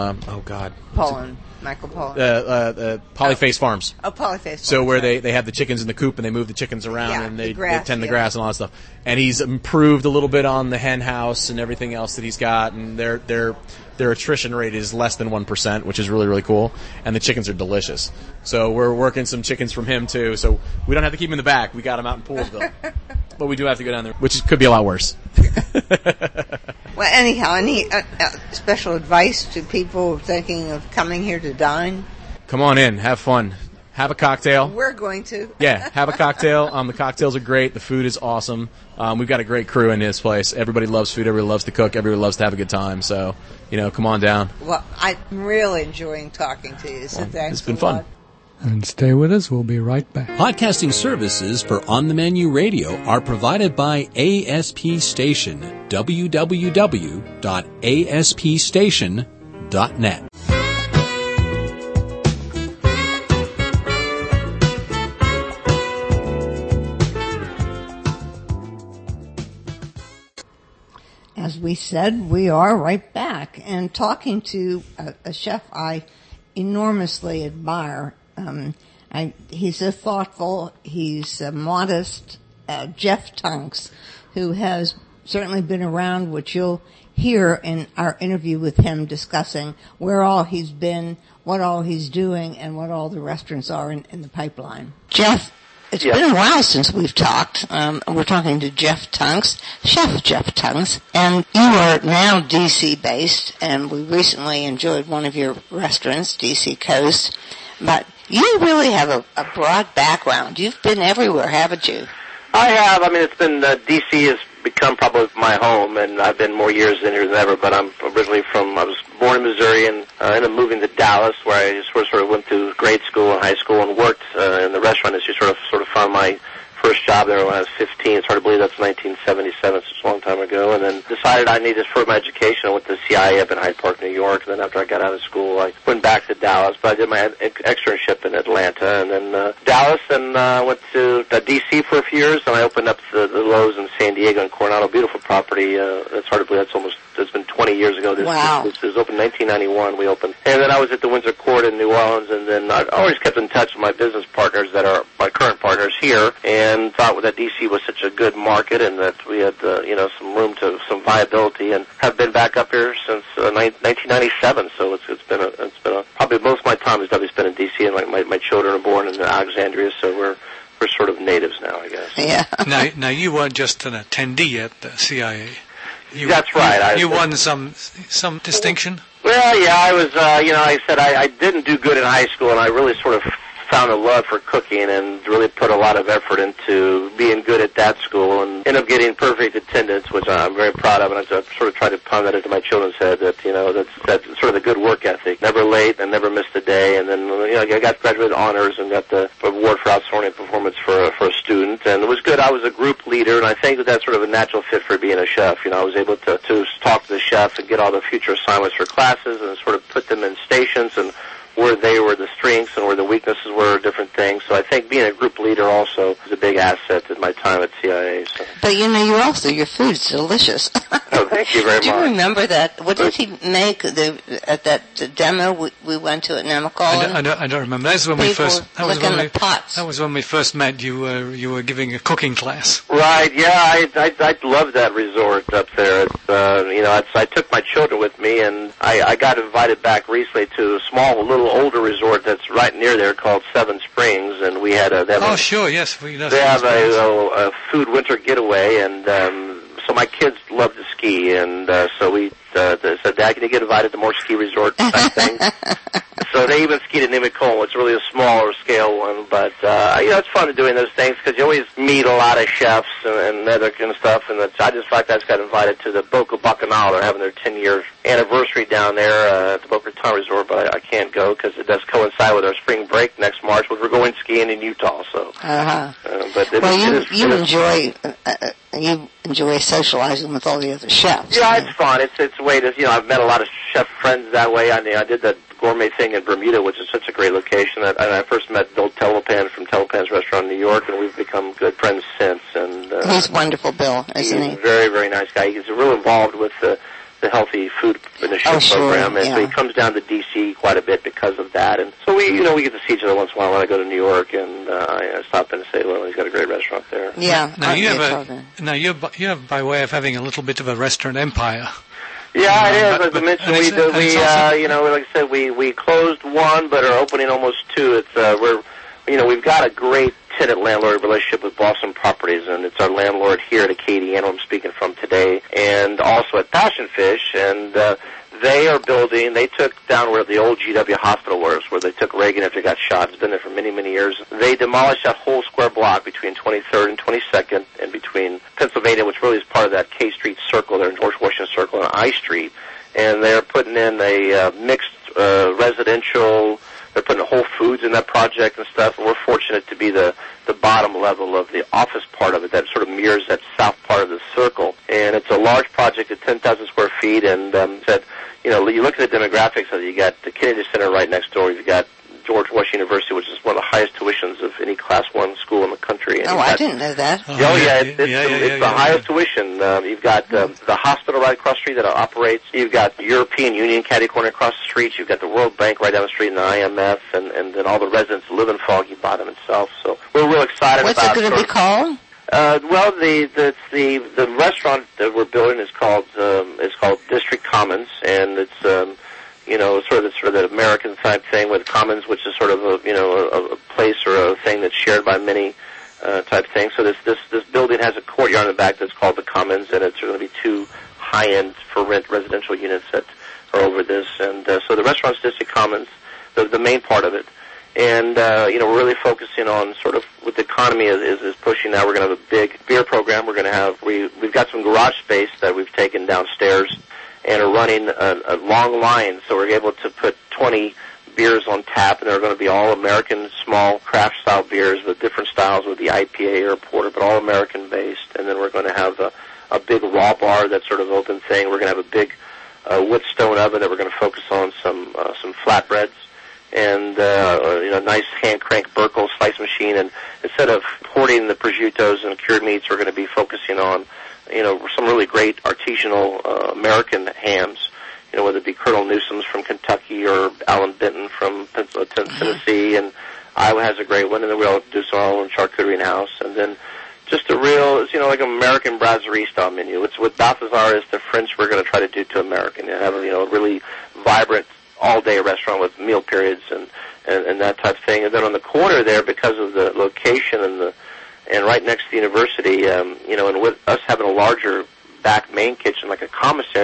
[SPEAKER 1] Michael Pollan.
[SPEAKER 5] Polyface Farms.
[SPEAKER 1] Oh, Polyface Farms.
[SPEAKER 5] So where they have the chickens in the coop, and they move the chickens around, and they tend the grass and all that stuff. And he's improved a little bit on the hen house and everything else that he's got, and their attrition rate is less than 1%, which is really, really cool. And the chickens are delicious. So we're working some chickens from him, too. So we don't have to keep them in the back. We got them out in Poolesville. But we do have to go down there, which could be a lot worse.
[SPEAKER 1] Well, anyhow, any special advice to people thinking of coming here to dine?
[SPEAKER 5] Come on in. Have fun. Have a cocktail.
[SPEAKER 1] We're going to.
[SPEAKER 5] Yeah, have a cocktail. The cocktails are great. The food is awesome. We've got a great crew in this place. Everybody loves food. Everybody loves to cook. Everybody loves to have a good time. So, come on down.
[SPEAKER 1] Well, I'm really enjoying talking to you. So thanks.
[SPEAKER 5] It's been fun.
[SPEAKER 2] And stay with us. We'll be right back.
[SPEAKER 4] Podcasting services for On the Menu Radio are provided by ASP Station. www.aspstation.net.
[SPEAKER 1] As we said, we are right back and talking to a chef I enormously admire. He's so thoughtful, he's modest, Jeff Tunks, who has certainly been around, which you'll hear in our interview with him discussing where all he's been, what all he's doing, and what all the restaurants are in the pipeline. Jeff, it's been a while since we've talked. We're talking to Jeff Tunks, Chef Jeff Tunks, and you are now DC based, and we recently enjoyed one of your restaurants, DC Coast, but you really have a broad background. You've been everywhere, haven't you?
[SPEAKER 6] I have. I mean, it's been, D.C. has become probably my home, and I've been more years than ever, but I'm originally I was born in Missouri and ended up moving to Dallas, where I sort of went to grade school and high school and worked in the restaurant industry, sort of found my first job there when I was 15. It's hard to believe that's 1977, so it's a long time ago, and then decided I needed to further my education. I went to CIA up in Hyde Park, New York, and then after I got out of school, I went back to Dallas, but I did my externship in Atlanta, and then Dallas, and went to D.C. for a few years, and I opened up the Lowe's in San Diego and Coronado, beautiful property. It's hard to believe it's been 20 years ago. This was opened in 1991, we opened. And then I was at the Windsor Court in New Orleans, and then I always kept in touch with my business partners that are my current partners here, and thought that D.C. was such a good market and that we had, some room to some viability, and have been back up here since 1997. So it's been probably most of my time has definitely spent in D.C. and my children are born in Alexandria, so we're sort of natives now, I guess.
[SPEAKER 1] Yeah.
[SPEAKER 7] Now you weren't just an attendee at the CIA.
[SPEAKER 6] That's right.
[SPEAKER 7] You won some distinction?
[SPEAKER 6] Well, yeah, I was, like I said, I didn't do good in high school, and I really sort of found a love for cooking and really put a lot of effort into being good at that school and ended up getting perfect attendance, which I'm very proud of, and I sort of tried to pound that into my children's head that, that's sort of the good work ethic. Never late and never missed a day, and then, I got graduate honors and got the award for outstanding performance for a student, and it was good. I was a group leader, and I think that's sort of a natural fit for being a chef. I was able to talk to the chef and get all the future assignments for classes and sort of put them in stations and where they were the strengths and where the weaknesses were, different things. So I think being a group leader also is a big asset in my time at CIA. So.
[SPEAKER 1] But your food's delicious.
[SPEAKER 6] Oh, thank you very much.
[SPEAKER 1] Do you remember that? What did he make at that demo we went to at Namaqualand?
[SPEAKER 2] I don't remember. That was when we first. That was when we first met. You were giving a cooking class.
[SPEAKER 6] Right. Yeah. I love that resort up there. I took my children with me, and I got invited back recently to a small, little older resort that's right near there called Seven Springs, and we had a.
[SPEAKER 2] Sure. Yes. They
[SPEAKER 6] have a food winter getaway, and so my kids love to ski, and so we said, Dad, can you get invited to more ski resort type things? So they even skied at Nemacolin. It's really a smaller scale one, but it's fun doing those things because you always meet a lot of chefs and other kind of stuff. And I just like I just got invited to the Boca Bacanal. They're having their 10-year anniversary down there at the Boca Raton Resort, but I can't go because it does coincide with our spring break next March, which we're going skiing in Utah. So,
[SPEAKER 1] you enjoy socializing with all the other chefs.
[SPEAKER 6] Yeah, it's fun. It's a way to I've met a lot of chef friends that way. I did that gourmet thing in Bermuda, which is such a great location. And I first met Bill Telepan from Telepan's Restaurant in New York, and we've become good friends since. And
[SPEAKER 1] he's wonderful, Bill, isn't he?
[SPEAKER 6] He's a very, very nice guy. He's real involved with the healthy food initiative program, and so he comes down to D.C. quite a bit because of that. And so we get to see each other once in a while when I go to New York, and I stop in and say, well, he's got a great restaurant there.
[SPEAKER 1] Yeah.
[SPEAKER 2] Now you have by way of having a little bit of a restaurant empire.
[SPEAKER 6] Yeah, it is. As I mentioned, like I said, we closed one, but are opening almost two. It's we've got a great tenant-landlord relationship with Boston Properties, and it's our landlord here at Acadiana, I'm speaking from today, and also at Passion Fish, and they took down where the old GW Hospital was, where they took Reagan after he got shot. It's been there for many, many years. They demolished that whole square block between 23rd and 22nd, and between Pennsylvania, which really is part of that K Street Circle there, in George Washington Circle, and I Street, and they're putting in a mixed residential. They're putting Whole Foods in that project and stuff, and we're fortunate to be the bottom level of the office part of it that sort of mirrors that south part of the circle. And it's a large project at 10,000 square feet, and you look at the demographics of it. You got the Kennedy Center right next door. You've got George Washington University, which is one of the highest tuitions of any Class 1 school in the country. And
[SPEAKER 1] I didn't know that.
[SPEAKER 6] It's the highest tuition. You've got the hospital right across the street that operates. You've got the European Union catty corner across the street. You've got the World Bank right down the street and the IMF, and then all the residents live in Foggy Bottom itself. So we're real excited about it.
[SPEAKER 1] What's it going to be called?
[SPEAKER 6] The restaurant that we're building is called District Commons, and it's sort of the American type thing with Commons, which is sort of a place or a thing that's shared by many type thing. So this building has a courtyard in the back that's called the Commons, and it's going to be two high-end for rent residential units that are over this. And so the restaurant's District Commons, the main part of it. And we're really focusing on sort of what the economy is pushing now. We're going to have a big beer program. We've got some garage space that we've taken downstairs and are running a long line, so we're able to put 20 beers on tap, and they're going to be all American small craft-style beers with different styles with the IPA or porter, but all American-based. And then we're going to have a big raw bar, that sort of open thing. We're going to have a big wood stone oven that we're going to focus on some flatbreads, and a nice hand-crank Burkle slice machine. And instead of porting the prosciuttos and cured meats, we're going to be focusing on some really great artisanal American hams, whether it be Colonel Newsom's from Kentucky or Alan Benton from Tennessee, and Iowa has a great one, and then we all do some our own charcuterie in house, and then just a real, like an American brasserie style menu. It's what Balthazar is to French. We're going to try to do to American, and have a really vibrant all-day restaurant with meal periods and that type of thing. And then on the corner there, because of the location and right next to the university, and with us having a larger back main kitchen, like a commissary,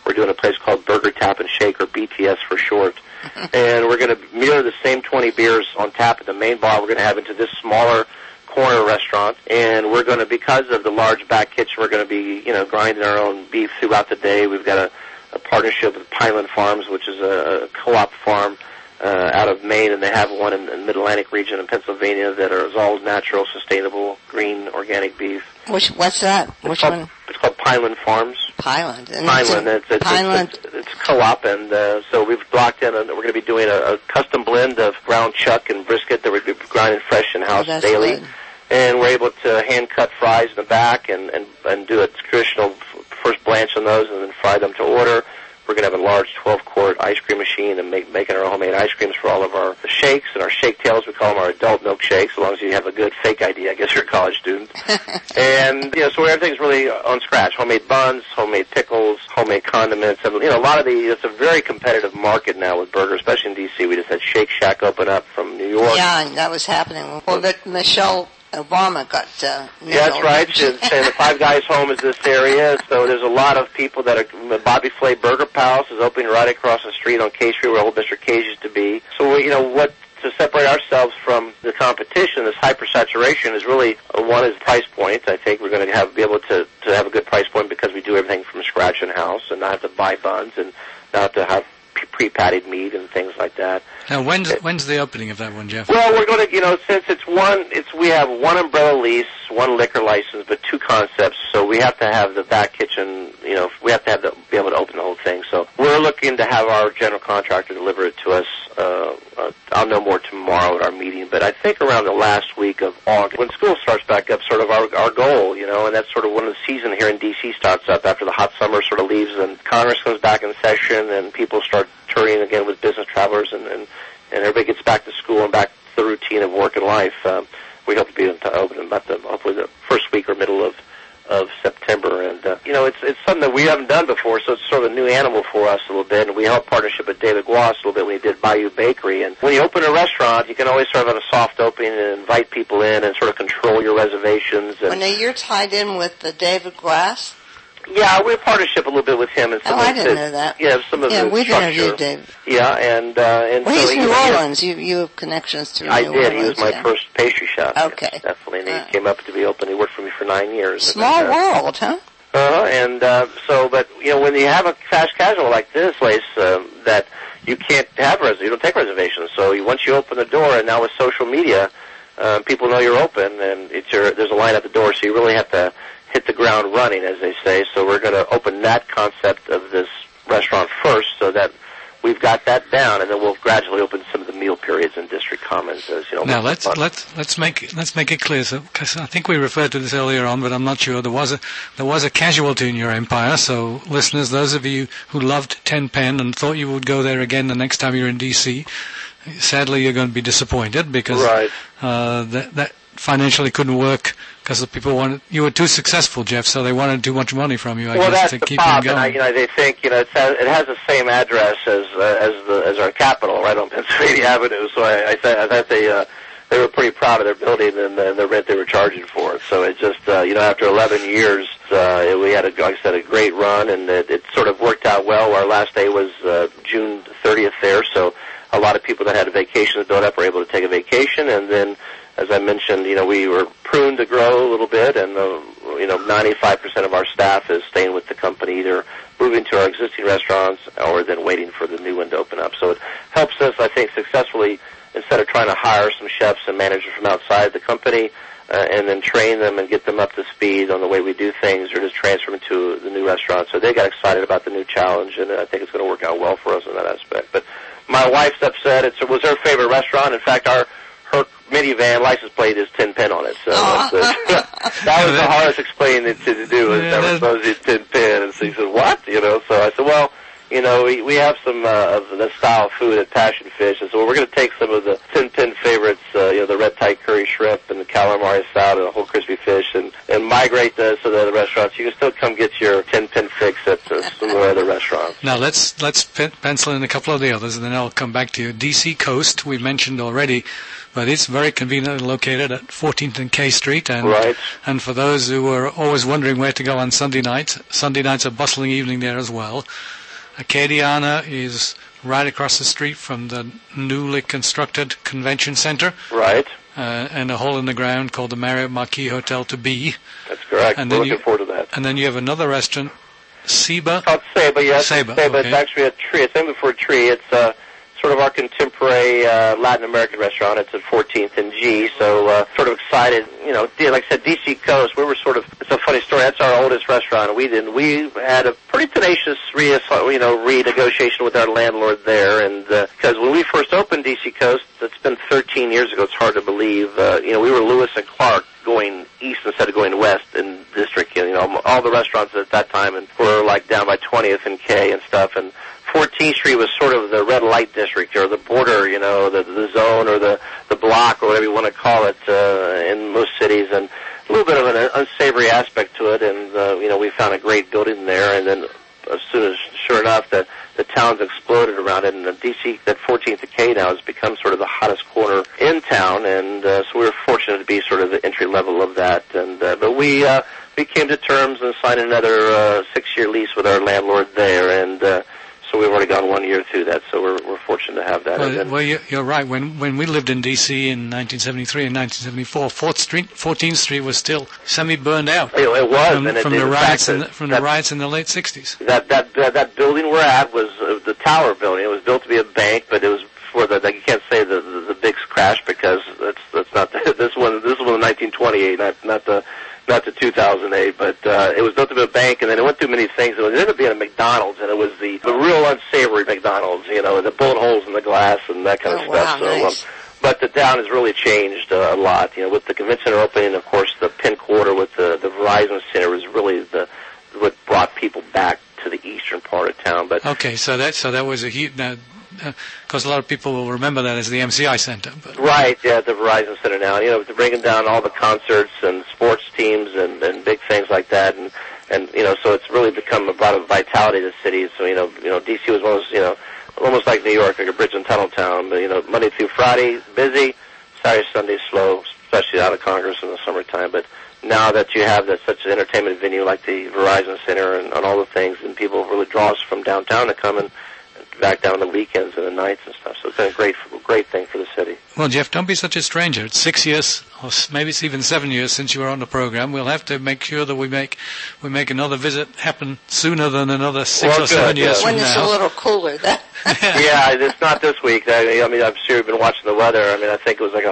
[SPEAKER 6] We're doing a place called Burger Tap and Shake, or BTS for short. And we're going to mirror the same 20 beers on tap at the main bar we're going to have into this smaller corner restaurant. And we're going to, because of the large back kitchen, we're going to be, grinding our own beef throughout the day. We've got a partnership with Pineland Farms, which is a co-op farm out of Maine, and they have one in the Mid-Atlantic region in Pennsylvania that is all natural, sustainable, green, organic beef.
[SPEAKER 1] What's that? Which one?
[SPEAKER 6] It's called Pineland Farms.
[SPEAKER 1] Pineland.
[SPEAKER 6] Pineland. It's co-op, and so we've locked in, and we're going to be doing a custom blend of ground chuck and brisket that we're grinding fresh in-house daily.
[SPEAKER 1] Good.
[SPEAKER 6] And we're able to hand-cut fries in the back and do a traditional first blanch on those and then fry them to order. We're going to have a large 12-quart ice cream machine and making our homemade ice creams for all of our shakes and our shake tails. We call them our adult milkshakes, as long as you have a good fake ID. I guess you're a college student. And, so everything's really on scratch. Homemade buns, homemade pickles, homemade condiments. A lot of it's a very competitive market now with burgers, especially in D.C. We just had Shake Shack open up from New York.
[SPEAKER 1] Yeah, and that was happening. Well, Michelle Obama got
[SPEAKER 6] Yeah, that's right. And the Five Guys home is this area, so there's a lot of people that are. Bobby Flay Burger Palace is opening right across the street on K Street, where old Mr. Cage used to be. So what to separate ourselves from the competition, this hypersaturation, is really one is price point. I think we're going to be able to have a good price point because we do everything from scratch in house and not have to buy buns and not have to have pre-patted meat and things like that.
[SPEAKER 2] Now, when's the opening of that one, Jeff?
[SPEAKER 6] Well, we're going to, since we have one umbrella lease, one liquor license, but two concepts, so we have to have the back kitchen, we have to be able to open the whole thing. So we're looking to have our general contractor deliver it to us. I'll know more tomorrow at our meeting, but I think around the last week of August, when school starts back up, sort of our goal, and that's sort of when the season here in D.C. starts up after the hot summer sort of leaves and Congress comes back in session and people start touring again with business travelers and everybody gets back to school and back to the routine of work and life. We hope to be open about hopefully the first week or middle of September, and it's something that we haven't done before, so it's sort of a new animal for us a little bit. And we held partnership with David Gloss a little bit when he did Bayou Bakery. And when you open a restaurant, you can always sort of have a soft opening and invite people in and sort of control your reservations. And
[SPEAKER 1] now you're tied in with the David Glass.
[SPEAKER 6] Yeah, we're in partnership a little bit with him. And some
[SPEAKER 1] I didn't know that.
[SPEAKER 6] Yeah, some of the
[SPEAKER 1] we've
[SPEAKER 6] structure.
[SPEAKER 1] interviewed David.
[SPEAKER 6] Yeah, and
[SPEAKER 1] well,
[SPEAKER 6] so
[SPEAKER 1] he's New Orleans. You have connections to New Orleans.
[SPEAKER 6] I did. He was my first pastry chef.
[SPEAKER 1] Okay.
[SPEAKER 6] Yes, definitely. And he came up to be open. He worked for me for 9 years.
[SPEAKER 1] Small world, huh?
[SPEAKER 6] But when you have a fast casual like this place, that you can't have you don't take reservations. So once you open the door, and now with social media, people know you're open, and there's a line at the door, so you really have to hit the ground running, as they say. So we're going to open that concept of this restaurant first, so that we've got that down, and then we'll gradually open some of the meal periods in District Commons.
[SPEAKER 2] Now let's make it clear, because I think we referred to this earlier on, but I'm not sure. There was a casualty in your empire. So listeners, those of you who loved Ten Pen and thought you would go there again the next time you're in DC, sadly you're going to be disappointed because that financially couldn't work. Because the people you were too successful, Jeff, so they wanted too much money from you, I guess, to keep you going.
[SPEAKER 6] They think, it has the same address as our capital, right on Pennsylvania Avenue. So I thought they were pretty proud of their building and the rent they were charging for it. So it just, after 11 years, we had, like I said, a great run, and it sort of worked out well. Our last day was June 30th there, so a lot of people that had a vacation to build up were able to take a vacation, and then, as I mentioned, we were pruned to grow a little bit, and 95% of our staff is staying with the company, either moving to our existing restaurants or then waiting for the new one to open up. So it helps us, I think, successfully, instead of trying to hire some chefs and managers from outside the company and then train them and get them up to speed on the way we do things, or just transfer them to the new restaurant. So they got excited about the new challenge, and I think it's going to work out well for us in that aspect. But my wife's upset. It was her favorite restaurant. In fact, her minivan license plate is Ten Pen on it. So that was the hardest explaining to do. Is never supposed to Ten Pen. And so he said, what? So I said, well, you know, we have some of the style of food at Passion Fish, and so we're going to take some of the pin favorites, you know, the red Thai curry shrimp and the calamari salad and the whole crispy fish, and migrate those to the other restaurants. You can still come get your 10-pin fix at some of the other restaurants.
[SPEAKER 7] Now let's pencil in a couple of the others, and then I'll come back to you. DC Coast, we mentioned already, but it's very conveniently located at 14th and K Street. And,
[SPEAKER 6] right.
[SPEAKER 7] And for those who are always wondering where to go on Sunday night's a bustling evening there as well. Acadiana is right across the street from the newly constructed convention center.
[SPEAKER 6] Right.
[SPEAKER 7] And a hole in the ground called the Marriott Marquis Hotel to be.
[SPEAKER 6] That's correct.
[SPEAKER 7] And
[SPEAKER 6] we're looking forward to that.
[SPEAKER 7] And then you have another restaurant, Seba.
[SPEAKER 6] Oh, Seba, yes.
[SPEAKER 7] Seba,
[SPEAKER 6] okay.
[SPEAKER 7] it's
[SPEAKER 6] actually a tree. It's named before a tree. It's sort of our contemporary Latin American restaurant. It's at 14th and G, so sort of excited. You know, like I said, DC Coast, we were sort of, it's a funny story, that's our oldest restaurant. We had a pretty tenacious renegotiation with our landlord there, and because when we first opened DC Coast, it's been 13 years ago, it's hard to believe, you know, we were Lewis and Clark going east instead of going west in district, you know, all the restaurants at that time and were like down by 20th and K and stuff, and 14th Street was sort of the red light district, or the border, you know, the zone, or the block, or whatever you want to call it, in most cities, and a little bit of an unsavory aspect to it, and, you know, we found a great building there, and then as soon as, sure enough, the town's exploded around it, and the DC, that 14th K now has become sort of the hottest corner in town, and so we were fortunate to be sort of the entry level of that, and but we came to terms and signed another 6-year lease with our landlord there, and so we've already gone 1 year through that, so we're fortunate to have that.
[SPEAKER 7] Well, you're right. When we lived in D.C. in 1973 and 1974, 14th Street was still semi-burned out.
[SPEAKER 6] It was.
[SPEAKER 7] From the riots in the late 60s.
[SPEAKER 6] That building we're at was the Tower building. It was built to be a bank, but it was for you can't say the big crash because that's not this one. This was in 1928, not the 2008, but it was built to be a bank, and then it went through many things. It ended up being a McDonald's, and it was the real unsavory McDonald's, you know, the bullet holes in the glass and that kind of stuff.
[SPEAKER 1] Wow, nice.
[SPEAKER 6] But the town has really changed a lot, you know, with the convention center opening. Of course, the Penn Quarter with the Verizon Center was really what brought people back to the eastern part of town. But
[SPEAKER 7] okay, so that was a huge. Because a lot of people will remember that as the MCI Center. But.
[SPEAKER 6] Right, yeah, the Verizon Center now. You know, to bringing down all the concerts and sports teams and big things like that, and you know, so it's really become about a vitality to the city. So you know, DC was one of those, you know, almost like New York, like a bridge and tunnel town. But you know, Monday through Friday busy, Saturday, Sunday slow, especially out of Congress in the summertime. But now that you have such an entertainment venue like the Verizon Center and all the things, and people really draw us from downtown to come and back down on the weekends and the nights and stuff. So it's been a great thing for the city.
[SPEAKER 7] Well, Jeff, don't be such a stranger. It's 6 years, or maybe it's even 7 years since you were on the program. We'll have to make sure that we make another visit happen sooner than another 6 or 7 years from now.
[SPEAKER 1] When it's a little cooler.
[SPEAKER 6] Yeah, it's not this week. I mean, I'm sure you've been watching the weather. I mean, I think it was like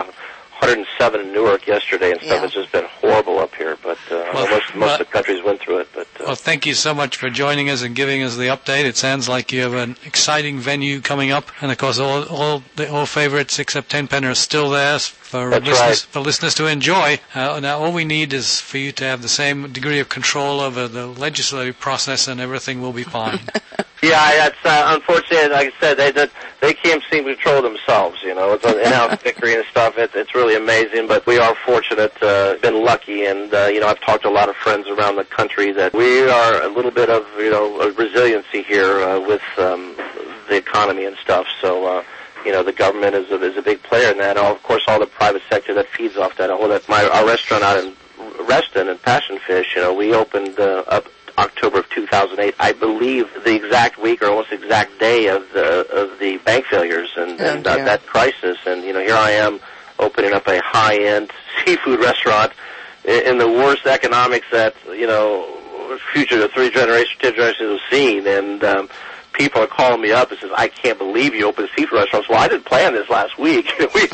[SPEAKER 6] 107 in Newark yesterday and stuff.
[SPEAKER 1] Yeah.
[SPEAKER 6] It's just been horrible up here, but most of the countries went through it. But
[SPEAKER 7] well, thank you so much for joining us and giving us the update. It sounds like you have an exciting venue coming up, and of course, all favorites except Tenpenny are still there for listeners to enjoy. Now, all we need is for you to have the same degree of control over the legislative process, and everything will be fine.
[SPEAKER 6] Yeah, that's unfortunately, like I said, they can't seem to control themselves. You know, it's an in-house bickering and stuff. It's really amazing, but we are fortunate, been lucky, and you know, I've talked to a lot of friends around the country that we are a little bit of, you know, a resiliency here with the economy and stuff. So you know, the government is a big player in that. Of course, all the private sector that feeds off that. Our restaurant out in Reston and Passion Fish, you know, we opened up October of 2008, I believe the exact week or almost exact day of the bank failures and that crisis. And you know, here I am opening up a high-end seafood restaurant in the worst economics that, you know, future 10 generations have seen. And people are calling me up and says, "I can't believe you opened a seafood restaurant." Well, I didn't plan this last week.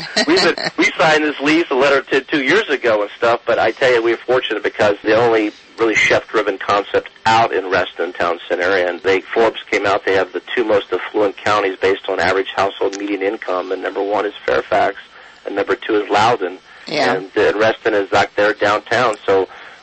[SPEAKER 6] we signed this lease, a letter 2 years ago and stuff. But I tell you, we're fortunate because the only really chef-driven concept out in Reston Town Center, and Forbes came out. They have the 2 most affluent counties based on average household median income, and number 1 is Fairfax, and number 2 is Loudoun.
[SPEAKER 1] Yeah.
[SPEAKER 6] And Reston is back there downtown. So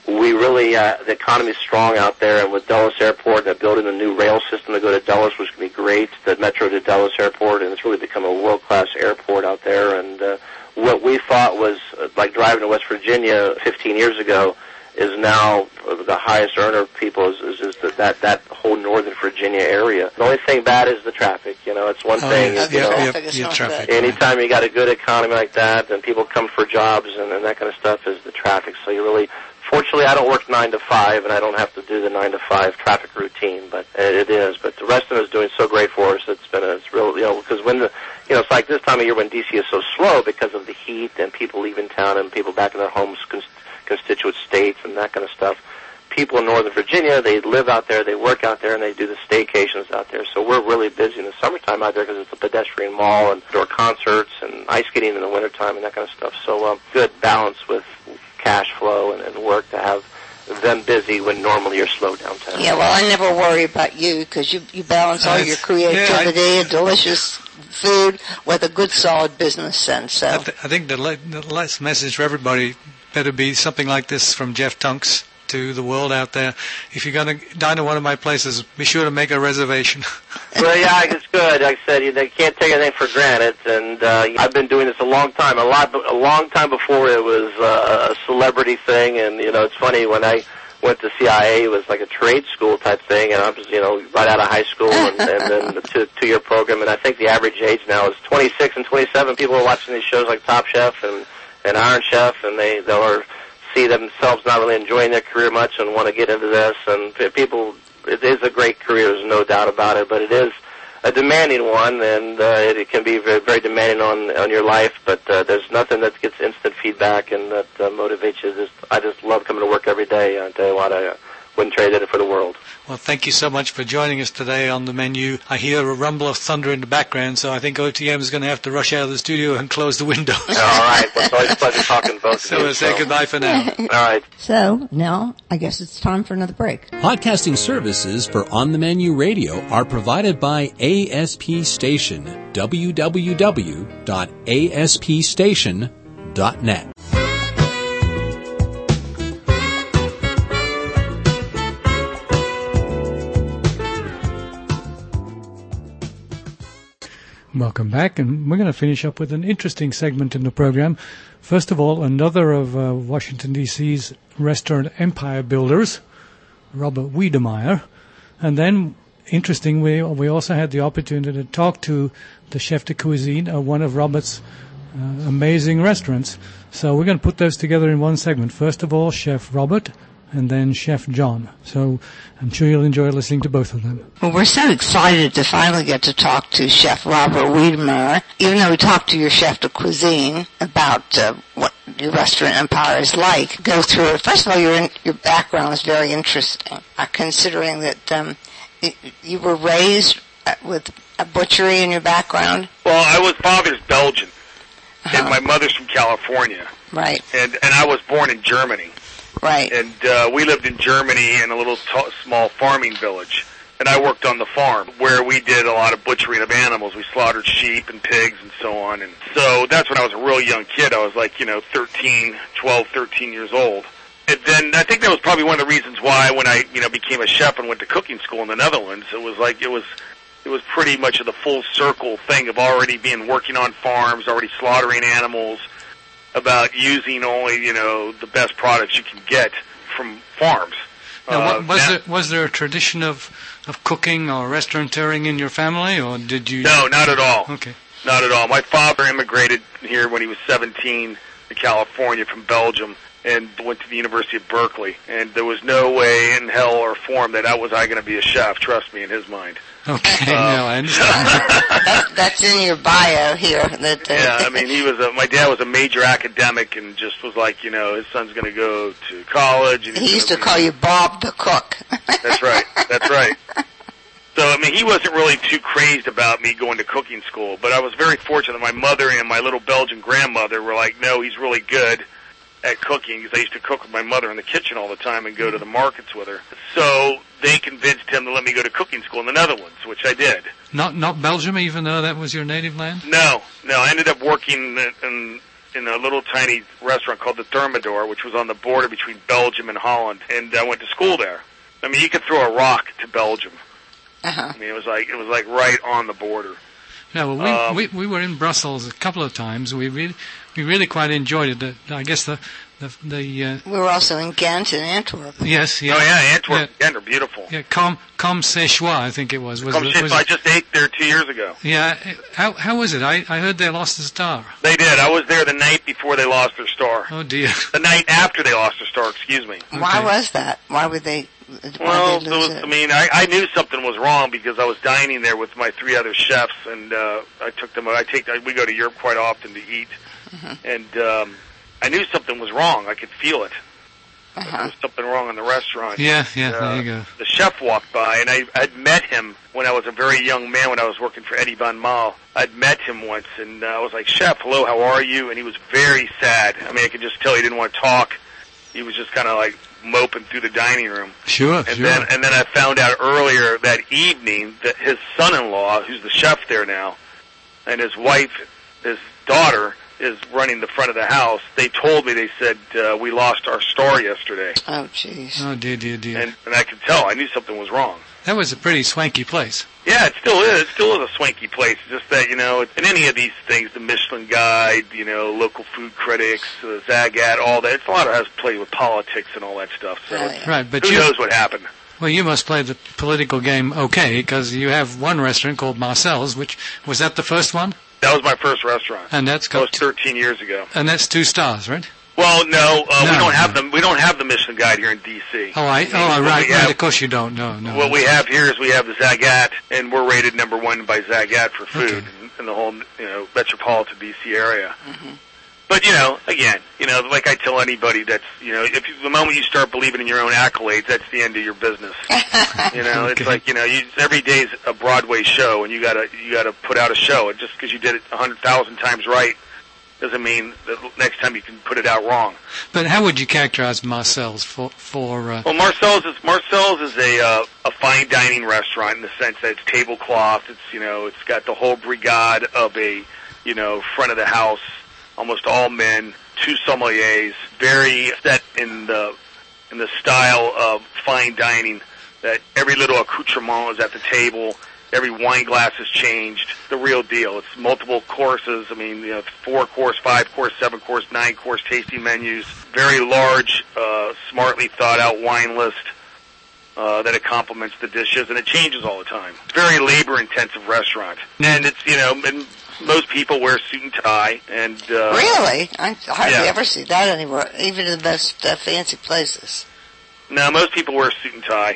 [SPEAKER 6] we really, the economy is strong out there, and with Dulles Airport, they're building a new rail system to go to Dulles, which can be great, the Metro to Dulles Airport, and it's really become a world-class airport out there. And what we thought was like driving to West Virginia 15 years ago is now the highest earner of people is that whole northern Virginia area. The only thing bad is the traffic. It's one thing.
[SPEAKER 7] Traffic.
[SPEAKER 6] Anytime you got a good economy like that, and people come for jobs and that kind of stuff, is the traffic. So you really, fortunately, I don't work 9 to 5, and I don't have to do the 9 to 5 traffic routine. But it is. But the rest of it is doing so great for us. It's real. Because when it's like this time of year when DC is so slow because of the heat and people leaving town and people back in their homes. Constituent states and that kind of stuff. People in Northern Virginia, they live out there, they work out there, and they do the staycations out there. So we're really busy in the summertime out there because it's a pedestrian mall and outdoor concerts and ice skating in the wintertime and that kind of stuff. So good balance with cash flow and work to have them busy when normally you're slow downtown.
[SPEAKER 1] Yeah, well, I never worry about you because you balance all your creativity and delicious food with a good, solid business sense. So
[SPEAKER 7] I think the last message for everybody better be something like this from Jeff Tunks to the world out there. If you're going to dine at one of my places, be sure to make a reservation.
[SPEAKER 6] Well, yeah, it's good. Like I said, they can't take anything for granted, and I've been doing this a long time before it was a celebrity thing. And it's funny, when I went to CIA, it was like a trade school type thing, and I was right out of high school, and then the two-year program. And I think the average age now is 26 and 27. People are watching these shows like Top Chef and Iron Chef, and they'll see themselves not really enjoying their career much and want to get into this. And people, it is a great career, there's no doubt about it, but it is a demanding one, and it can be very, very demanding on your life. But there's nothing that gets instant feedback and that motivates you. I just love coming to work every day. I tell you what, I wouldn't trade it for the world.
[SPEAKER 7] Well, thank you so much for joining us today on the menu. I hear a rumble of thunder in the background, so I think OTM is going to have to rush out of the studio and close the windows.
[SPEAKER 6] All right. Well, it's always a pleasure talking to both of you.
[SPEAKER 7] So we'll say goodbye for now.
[SPEAKER 6] All right.
[SPEAKER 1] So now I guess it's time for another break.
[SPEAKER 4] Podcasting services for On the Menu Radio are provided by ASP Station. www.aspstation.net.
[SPEAKER 2] Welcome back, and we're going to finish up with an interesting segment in the program. First of all, another of Washington, D.C.'s restaurant empire builders, Robert Wiedemeyer. And then, interestingly, we also had the opportunity to talk to the chef de cuisine of one of Robert's amazing restaurants. So we're going to put those together in one segment. First of all, Chef Robert, and then Chef John. So I'm sure you'll enjoy listening to both of them.
[SPEAKER 1] Well, we're so excited to finally get to talk to Chef Robert Wiedemeyer. Even though we talked to your chef de cuisine about what your restaurant empire is like, go through it. First of all, your background is very interesting, considering that you were raised with a butchery in your background.
[SPEAKER 8] Well, my father's Belgian, and my mother's from California.
[SPEAKER 1] Right.
[SPEAKER 8] And I was born in Germany.
[SPEAKER 1] Right.
[SPEAKER 8] And we lived in Germany in a little small farming village. And I worked on the farm where we did a lot of butchering of animals. We slaughtered sheep and pigs and so on. And so that's when I was a real young kid. I was like, 12, 13 years old. And then I think that was probably one of the reasons why when I, became a chef and went to cooking school in the Netherlands, it was pretty much of the full circle thing of already working on farms, already slaughtering animals, about using only, the best products you can get from farms.
[SPEAKER 7] Now, was there a tradition of cooking or restaurateuring in your family, or did you?
[SPEAKER 8] No, not at all.
[SPEAKER 7] Okay.
[SPEAKER 8] Not at all. My father immigrated here when he was 17 to California from Belgium and went to the University of Berkeley. And there was no way in hell or form that I was going to be a chef, trust me, in his mind.
[SPEAKER 7] Okay, no, I understand.
[SPEAKER 1] That's in your bio here.
[SPEAKER 8] Yeah, my dad was a major academic and just was like, his son's going to go to college. And
[SPEAKER 1] he used to call you Bob the cook.
[SPEAKER 8] That's right. So, he wasn't really too crazed about me going to cooking school, but I was very fortunate that my mother and my little Belgian grandmother were like, no, he's really good at cooking, because I used to cook with my mother in the kitchen all the time and go to the markets with her. So they convinced him to let me go to cooking school in the Netherlands, which I did.
[SPEAKER 7] Not Belgium, even though that was your native land?
[SPEAKER 8] No. I ended up working in a little tiny restaurant called the Thermidor, which was on the border between Belgium and Holland, and I went to school there. I mean, you could throw a rock to Belgium. I mean, it was like right on the border.
[SPEAKER 2] Yeah, well, we were in Brussels a couple of times. We really quite enjoyed it. I guess the
[SPEAKER 1] we were also in Ghent and Antwerp.
[SPEAKER 2] Yes, yeah.
[SPEAKER 8] Oh yeah, Antwerp and Ghent are beautiful.
[SPEAKER 2] Yeah, Comme Séchois, I think it was.
[SPEAKER 8] I just ate there 2 years ago.
[SPEAKER 2] Yeah, how was it? I heard they lost the star.
[SPEAKER 8] They did. I was there the night before they lost their star.
[SPEAKER 2] Oh dear.
[SPEAKER 8] The night after they lost their star. Excuse me.
[SPEAKER 1] Okay. Why was that? Why would they?
[SPEAKER 8] Well, I mean, I knew something was wrong because I was dining there with my 3 other chefs, and I took them. We go to Europe quite often to eat, and I knew something was wrong. I could feel it. There was something wrong in the restaurant.
[SPEAKER 2] Yeah, there you go.
[SPEAKER 8] The chef walked by, and I'd met him when I was a very young man when I was working for Eddie Van Maal. I'd met him once, and I was like, "Chef, hello, how are you?" And he was very sad. I mean, I could just tell he didn't want to talk. He was just kind of like moping through the dining room.
[SPEAKER 2] Sure.
[SPEAKER 8] Then I found out earlier that evening that his son-in-law, who's the chef there now, and his wife, his daughter, is running the front of the house. They told me, they said, we lost our star yesterday.
[SPEAKER 1] Oh, jeez.
[SPEAKER 2] Oh, dear.
[SPEAKER 8] And I could tell. I knew something was wrong.
[SPEAKER 2] That was a pretty swanky place.
[SPEAKER 8] Yeah, it still is. It still is a swanky place. It's just that, in any of these things, the Michelin Guide, local food critics, the Zagat, all that, it's a lot of has to play with politics and all that stuff. So
[SPEAKER 2] right, but
[SPEAKER 8] who knows what happened?
[SPEAKER 2] Well, you must play the political game okay, because you have one restaurant called Marcel's, which, was that the first one?
[SPEAKER 8] That was my first restaurant.
[SPEAKER 2] And that was
[SPEAKER 8] 13 years ago.
[SPEAKER 2] And that's 2 stars, right?
[SPEAKER 8] Well, no, we don't have them. We don't have the Michelin Guide here in D.C.
[SPEAKER 2] Right. Of course you don't. No.
[SPEAKER 8] What we have here is we have the Zagat, and we're rated number 1 by Zagat for food in the whole, metropolitan D.C. area. Mm-hmm. But again, like I tell anybody, that's the moment you start believing in your own accolades, that's the end of your business. It's like every day's a Broadway show, and you gotta put out a show. And just because you did it 100,000 times right doesn't mean that next time you can put it out wrong.
[SPEAKER 2] But how would you characterize Marcel's for?
[SPEAKER 8] Well, Marcel's is a fine dining restaurant in the sense that it's tablecloth. It's got the whole brigade of a front of the house. Almost all men, 2 sommeliers, very set in the style of fine dining, that every little accoutrement is at the table, every wine glass is changed, the real deal. It's multiple courses, 4-course, 5-course, 7-course, 9-course tasting menus, very large, smartly thought out wine list that it complements the dishes, and it changes all the time. It's a very labor-intensive restaurant. And it's, and most people wear suit and tie, and
[SPEAKER 1] really, I hardly ever see that anywhere, even in the most fancy places.
[SPEAKER 8] No, most people wear suit and tie.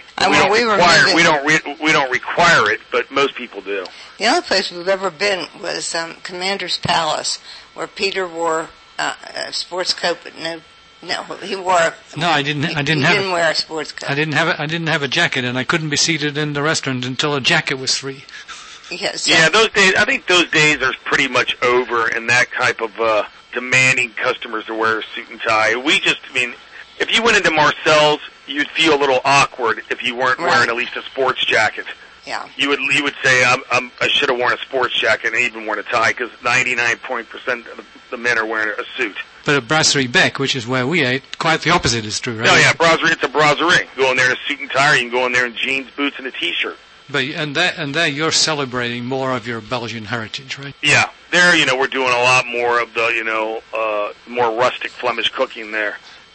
[SPEAKER 8] We don't require it, but most people do.
[SPEAKER 1] The only place we've ever been was Commander's Palace, where Peter wore a sports coat, but no, he wore.
[SPEAKER 2] No, I didn't.
[SPEAKER 1] He didn't wear a sports coat.
[SPEAKER 2] I didn't have a jacket, and I couldn't be seated in the restaurant until a jacket was free.
[SPEAKER 1] Yes.
[SPEAKER 8] Yeah, those days. I think those days are pretty much over, and that type of demanding customers to wear a suit and tie. If you went into Marcel's, you'd feel a little awkward if you weren't wearing at least a sports jacket.
[SPEAKER 1] Yeah.
[SPEAKER 8] You would say, I should have worn a sports jacket and even worn a tie, because 99% of the men are wearing a suit.
[SPEAKER 2] But at Brasserie Bec, which is where we ate, quite the opposite is true, right?
[SPEAKER 8] No, yeah, brasserie. It's a brasserie. You go in there in a suit and tie, or you can go in there in jeans, boots, and a T-shirt.
[SPEAKER 2] But and there you're celebrating more of your Belgian heritage, right?
[SPEAKER 8] Yeah, there we're doing a lot more of the more rustic Flemish cooking there.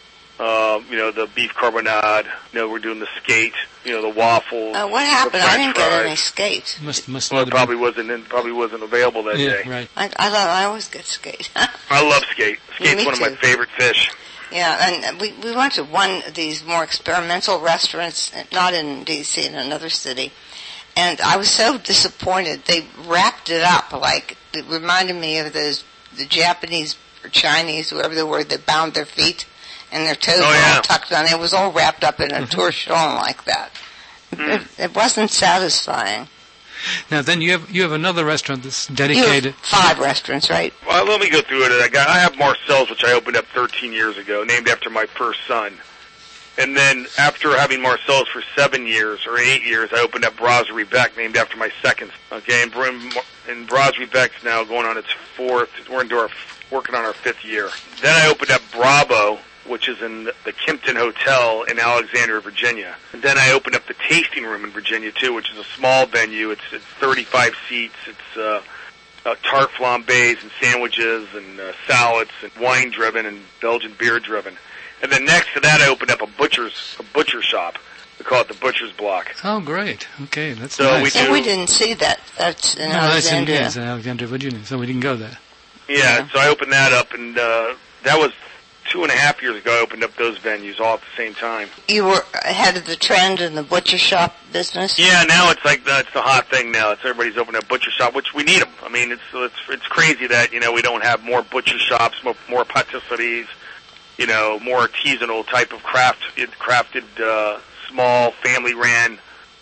[SPEAKER 8] The beef carbonade. We're doing the skate. The waffles.
[SPEAKER 1] What happened? I didn't get any skate.
[SPEAKER 8] Well, it probably wasn't available that day.
[SPEAKER 2] Right.
[SPEAKER 1] I always get skate.
[SPEAKER 8] I love skate. Skate's one of my favorite fish.
[SPEAKER 1] Yeah, and we went to one of these more experimental restaurants, not in D.C., in another city, and I was so disappointed. They wrapped it up it reminded me of the Japanese or Chinese, whoever they were, that bound their feet and their toes were all tucked on. It was all wrapped up in a torchon like that. It wasn't satisfying.
[SPEAKER 2] Now, then you have another restaurant that's dedicated.
[SPEAKER 1] You have 5 restaurants, right?
[SPEAKER 8] Well, let me go through it. I have Marcel's, which I opened up 13 years ago, named after my first son. And then after having Marcel's for 7 years or 8 years, I opened up Brasserie Beck, named after my second. Okay, and Brasserie Beck's now going on its fourth. We're working on our 5th year. Then I opened up Bravo, which is in the Kimpton Hotel in Alexandria, Virginia. And then I opened up the Tasting Room in Virginia too, which is a small venue. It's 35 seats. It's tart flambés and sandwiches and salads and wine driven and Belgian beer driven. And then next to that, I opened up a butcher shop. We call it the Butcher's Block.
[SPEAKER 2] Oh, great. Okay, that's
[SPEAKER 8] so
[SPEAKER 2] nice.
[SPEAKER 1] We didn't see that. That's in Alexandria.
[SPEAKER 2] That's in Alexandria, Virginia, so we didn't go there.
[SPEAKER 8] Yeah, so I opened that up, and that was 2.5 years ago. I opened up those venues all at the same time. You
[SPEAKER 1] were ahead of the trend in the butcher shop business?
[SPEAKER 8] Yeah, now it's like it's the hot thing now. It's everybody's opening a butcher shop, which we need them. I mean, it's crazy that, we don't have more butcher shops, more patisseries, more artisanal type of crafted, small, family-ran,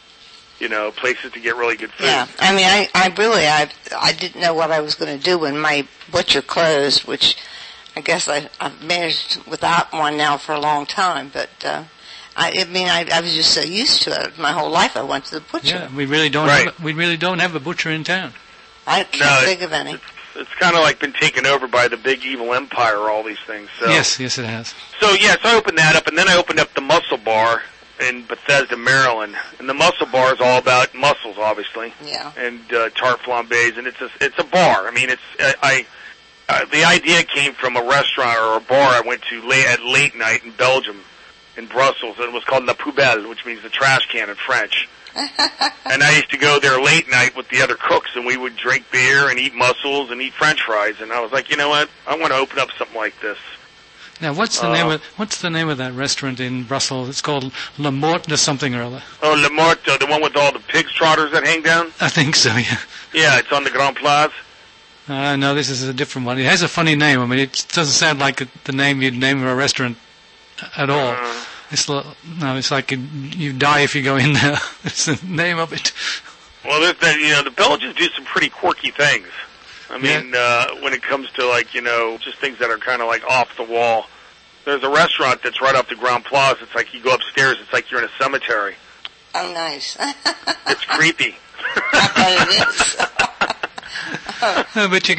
[SPEAKER 8] places to get really good food.
[SPEAKER 1] Yeah, I mean, I didn't know what I was going to do when my butcher closed, which I guess I've managed without one now for a long time, but I was just so used to it. My whole life I went to the butcher.
[SPEAKER 2] Yeah, we really don't have a butcher in town.
[SPEAKER 1] I can't think of any.
[SPEAKER 8] It's kind of like been taken over by the big evil empire, all these things. So.
[SPEAKER 2] Yes, it has.
[SPEAKER 8] So I opened that up, and then I opened up the Muscle Bar in Bethesda, Maryland. And the Muscle Bar is all about mussels, obviously.
[SPEAKER 1] Yeah.
[SPEAKER 8] And tart flambés, and it's a bar. I mean, the idea came from a restaurant or a bar I went to at late night in Belgium, in Brussels. It was called La Poubelle, which means the trash can in French. And I used to go there late night with the other cooks, and we would drink beer and eat mussels and eat French fries. And I was like, you know what? I want to open up something like this.
[SPEAKER 2] Now, what's the name of that restaurant in Brussels? It's called Le Mort or something or other.
[SPEAKER 8] Oh, Le Mort, the one with all the pigs trotters that hang down?
[SPEAKER 2] I think so, yeah.
[SPEAKER 8] Yeah, it's on the Grand Place.
[SPEAKER 2] No, this is a different one. It has a funny name. I mean, it doesn't sound like the name you'd name a restaurant at all. It's like you die if you go in there. It's the name of it.
[SPEAKER 8] Well, the Belgians do some pretty quirky things. I mean, when it comes to just things that are kind of like off the wall. There's a restaurant that's right off the Grand Place. It's like you go upstairs. It's like you're in a cemetery.
[SPEAKER 1] Oh, nice.
[SPEAKER 8] It's creepy.
[SPEAKER 1] I bet it is.
[SPEAKER 2] But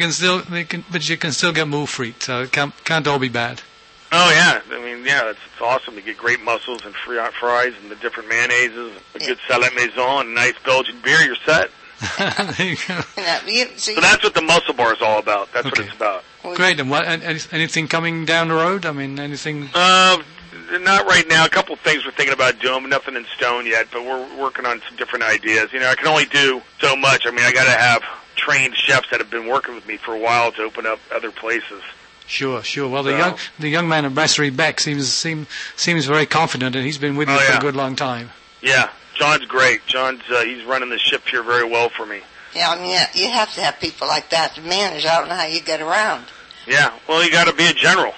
[SPEAKER 2] you can still get moules frites, so it can't all be bad.
[SPEAKER 8] Oh yeah, I mean, it's awesome to get great mussels and fries and the different mayonnaises, a good salad maison, and a nice Belgian beer. You're set.
[SPEAKER 2] There you go.
[SPEAKER 8] So that's what the Muscle Bar is all about. That's what it's about.
[SPEAKER 2] Great. And anything coming down the road? I mean, anything?
[SPEAKER 8] Not right now. A couple of things we're thinking about doing, but nothing in stone yet. But we're working on some different ideas. I can only do so much. I mean, I got to have trained chefs that have been working with me for a while to open up other places.
[SPEAKER 2] Sure. Well, the young man at Brasserie Beck seems very confident, and he's been with you for a good long time.
[SPEAKER 8] Yeah, John's great. He's running the ship here very well for me.
[SPEAKER 1] Yeah, I mean, you have to have people like that to manage. I don't know how you get around.
[SPEAKER 8] Yeah, well, you got to be a general.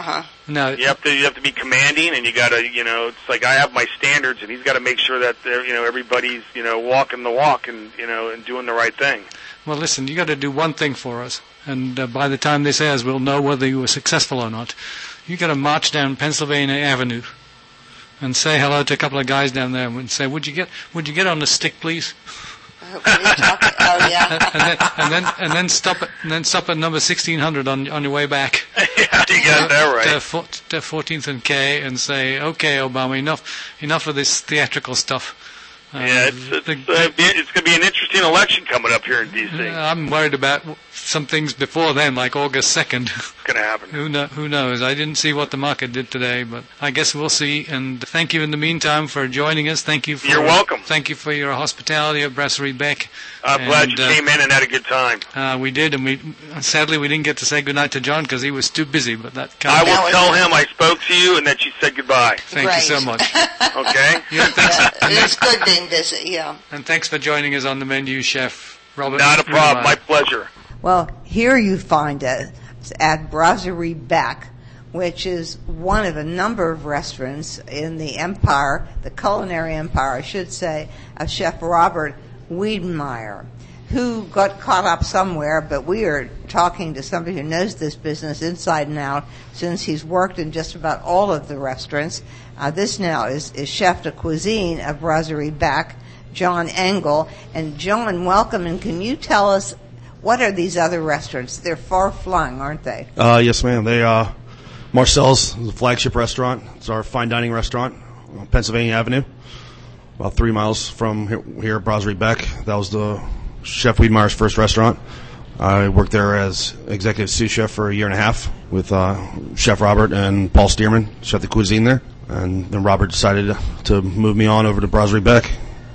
[SPEAKER 2] No,
[SPEAKER 8] you have to be commanding, and you got to, it's like I have my standards, and he's got to make sure that everybody's, walking the walk and and doing the right thing.
[SPEAKER 2] Well, listen, you got to do one thing for us, and by the time this airs, we'll know whether you were successful or not. You got to march down Pennsylvania Avenue and say hello to a couple of guys down there, and say, "Would you get on the stick, please?"
[SPEAKER 1] What are you talking? Oh yeah.
[SPEAKER 2] and then stop at number 1600 on your way back.
[SPEAKER 8] Yeah, you got that right.
[SPEAKER 2] To 14th and K, and say, "Okay, Obama, enough of this theatrical stuff."
[SPEAKER 8] It's going to be an interesting election coming up here in D.C.
[SPEAKER 2] I'm worried about some things before then, like August 2nd.
[SPEAKER 8] It's going to happen.
[SPEAKER 2] Who knows? I didn't see what the market did today, but I guess we'll see. And thank you in the meantime for joining us.
[SPEAKER 8] You're welcome.
[SPEAKER 2] Thank you for your hospitality at Brasserie Beck.
[SPEAKER 8] I'm glad you came in and had a good time.
[SPEAKER 2] We did, and sadly we didn't get to say goodnight to John because he was too busy. But
[SPEAKER 8] I will tell him I spoke to you and that you said goodbye.
[SPEAKER 2] Thank you so much.
[SPEAKER 8] Okay?
[SPEAKER 1] It's good being busy, yeah.
[SPEAKER 2] And thanks for joining us on the menu, Chef Robert.
[SPEAKER 8] Not a problem. My pleasure.
[SPEAKER 1] Well, here you find it at Brasserie Beck, which is one of a number of restaurants in the empire, the culinary empire, I should say, of Chef Robert Wiedenmeyer. who got caught up somewhere, but we are talking to somebody who knows this business inside and out since he's worked in just about all of the restaurants. This now is chef de cuisine of Brasserie Bec, John Engel. And John, welcome, and can you tell us what are these other restaurants? They're far-flung, aren't they?
[SPEAKER 9] Yes, ma'am. They Marcel's is the flagship restaurant. It's our fine dining restaurant on Pennsylvania Avenue, about 3 miles from here at Brasserie Bec. That was the Chef Wiedmeyer's first restaurant. I worked there as executive sous chef for a year and a half with Chef Robert and Paul Stearman, chef de cuisine there. And then Robert decided to move me on over to Brasserie Bec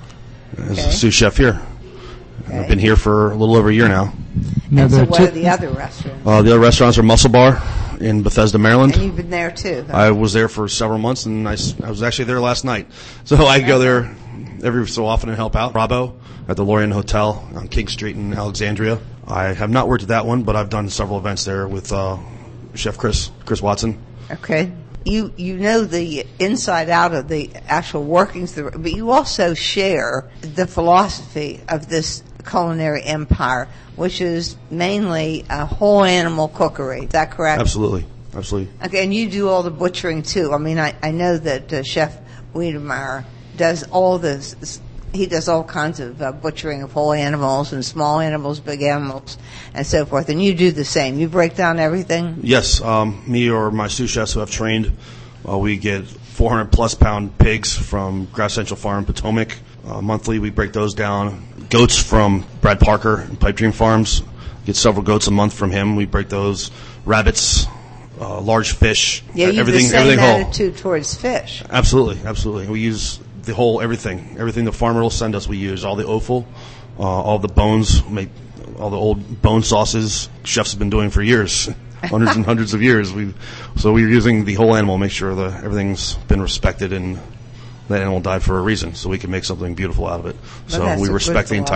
[SPEAKER 9] as a sous chef here. Okay. I've been here for a little over a year now.
[SPEAKER 1] And so what are the other restaurants?
[SPEAKER 9] The other restaurants are Muscle Bar in Bethesda, Maryland.
[SPEAKER 1] And you've been there too?
[SPEAKER 9] I was there for several months, and I was actually there last night. So I go there every so often and help out. Bravo at the Lorient Hotel on King Street in Alexandria. I have not worked at that one, but I've done several events there with Chef Chris Watson.
[SPEAKER 1] Okay. You know the inside out of the actual workings, but you also share the philosophy of this culinary empire, which is mainly whole animal cookery. Is that correct?
[SPEAKER 9] Absolutely.
[SPEAKER 1] Okay, and you do all the butchering too. I mean, I know that Chef Wiedmeyer does all this. He does all kinds of butchering of whole animals and small animals, big animals, and so forth. And you do the same. You break down everything?
[SPEAKER 9] Yes. Me or my sous chefs who have trained, we get 400-plus pound pigs from Grass Central Farm, Potomac. Monthly, we break those down. Goats from Brad Parker and Pipe Dream Farms. Get several goats a month from him. We break those. Rabbits, large fish.
[SPEAKER 1] Yeah, you have the same attitude towards fish.
[SPEAKER 9] Absolutely. We use the whole everything the farmer will send us. We use all the offal, all the bones, all the old bone sauces. Chefs have been doing for years, hundreds and hundreds of years. So we're using the whole animal, make sure that everything's been respected and that animal died for a reason, so we can make something beautiful out of it. So we respect the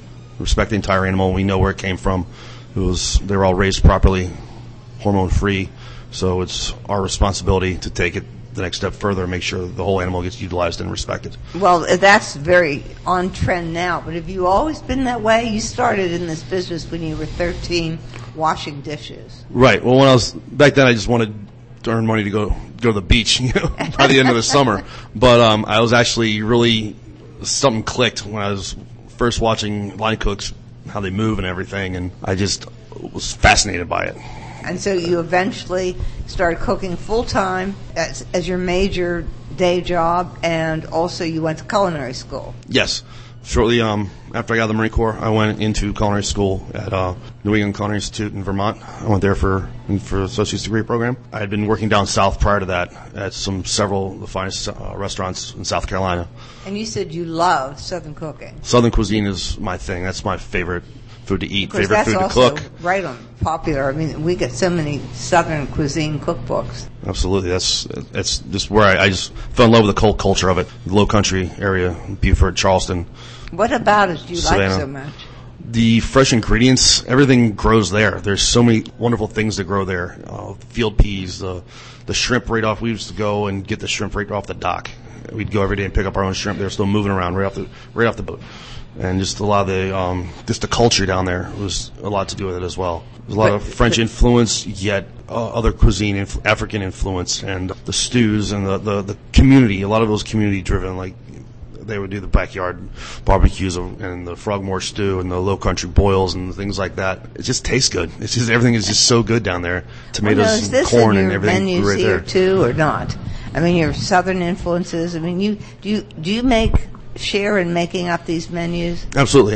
[SPEAKER 9] entire animal. We know where it came from. They were all raised properly, hormone free. So it's our responsibility to take it the next step further and make sure the whole animal gets utilized and respected.
[SPEAKER 1] Well, that's very on trend now, but have you always been that way? You started in this business when you were 13 washing dishes.
[SPEAKER 9] Right. Well, when I was back then, I just wanted to earn money to go to the beach, by the end of the summer. But I was actually really, something clicked when I was first watching line cooks, how they move and everything, and I just was fascinated by it.
[SPEAKER 1] And so you eventually started cooking full-time as your major day job, and also you went to culinary school.
[SPEAKER 9] Yes. Shortly after I got out of the Marine Corps, I went into culinary school at New England Culinary Institute in Vermont. I went there for associate's degree program. I had been working down south prior to that at several of the finest restaurants in South Carolina.
[SPEAKER 1] And you said you love Southern cooking.
[SPEAKER 9] Southern cuisine is my thing. That's my favorite food to eat,
[SPEAKER 1] favorite
[SPEAKER 9] food to cook.
[SPEAKER 1] That's also right on popular. I mean, we get so many Southern cuisine cookbooks.
[SPEAKER 9] Absolutely. That's just where I just fell in love with the cold culture of it. The Low Country area, Beaufort, Charleston.
[SPEAKER 1] What about it do you
[SPEAKER 9] Savannah.
[SPEAKER 1] like so much?
[SPEAKER 9] The fresh ingredients, everything grows there. There's so many wonderful things that grow there. Field peas, the shrimp right off. We used to go and get the shrimp right off the dock. We'd go every day and pick up our own shrimp. They're still moving around right off the boat. And just a lot of the culture down there was a lot to do with it as well. There's a lot of French influence, yet other cuisine, African influence, and the stews and the community. A lot of it was community driven. Like they would do the backyard barbecues and the frogmore stew and the Low Country boils and things like that. It just tastes good. It's just everything is just so good down there. Tomatoes and corn and everything.
[SPEAKER 1] Is this in your menus here too, or not? I mean, your Southern influences. I mean, do you share in making up these menus?
[SPEAKER 9] Absolutely.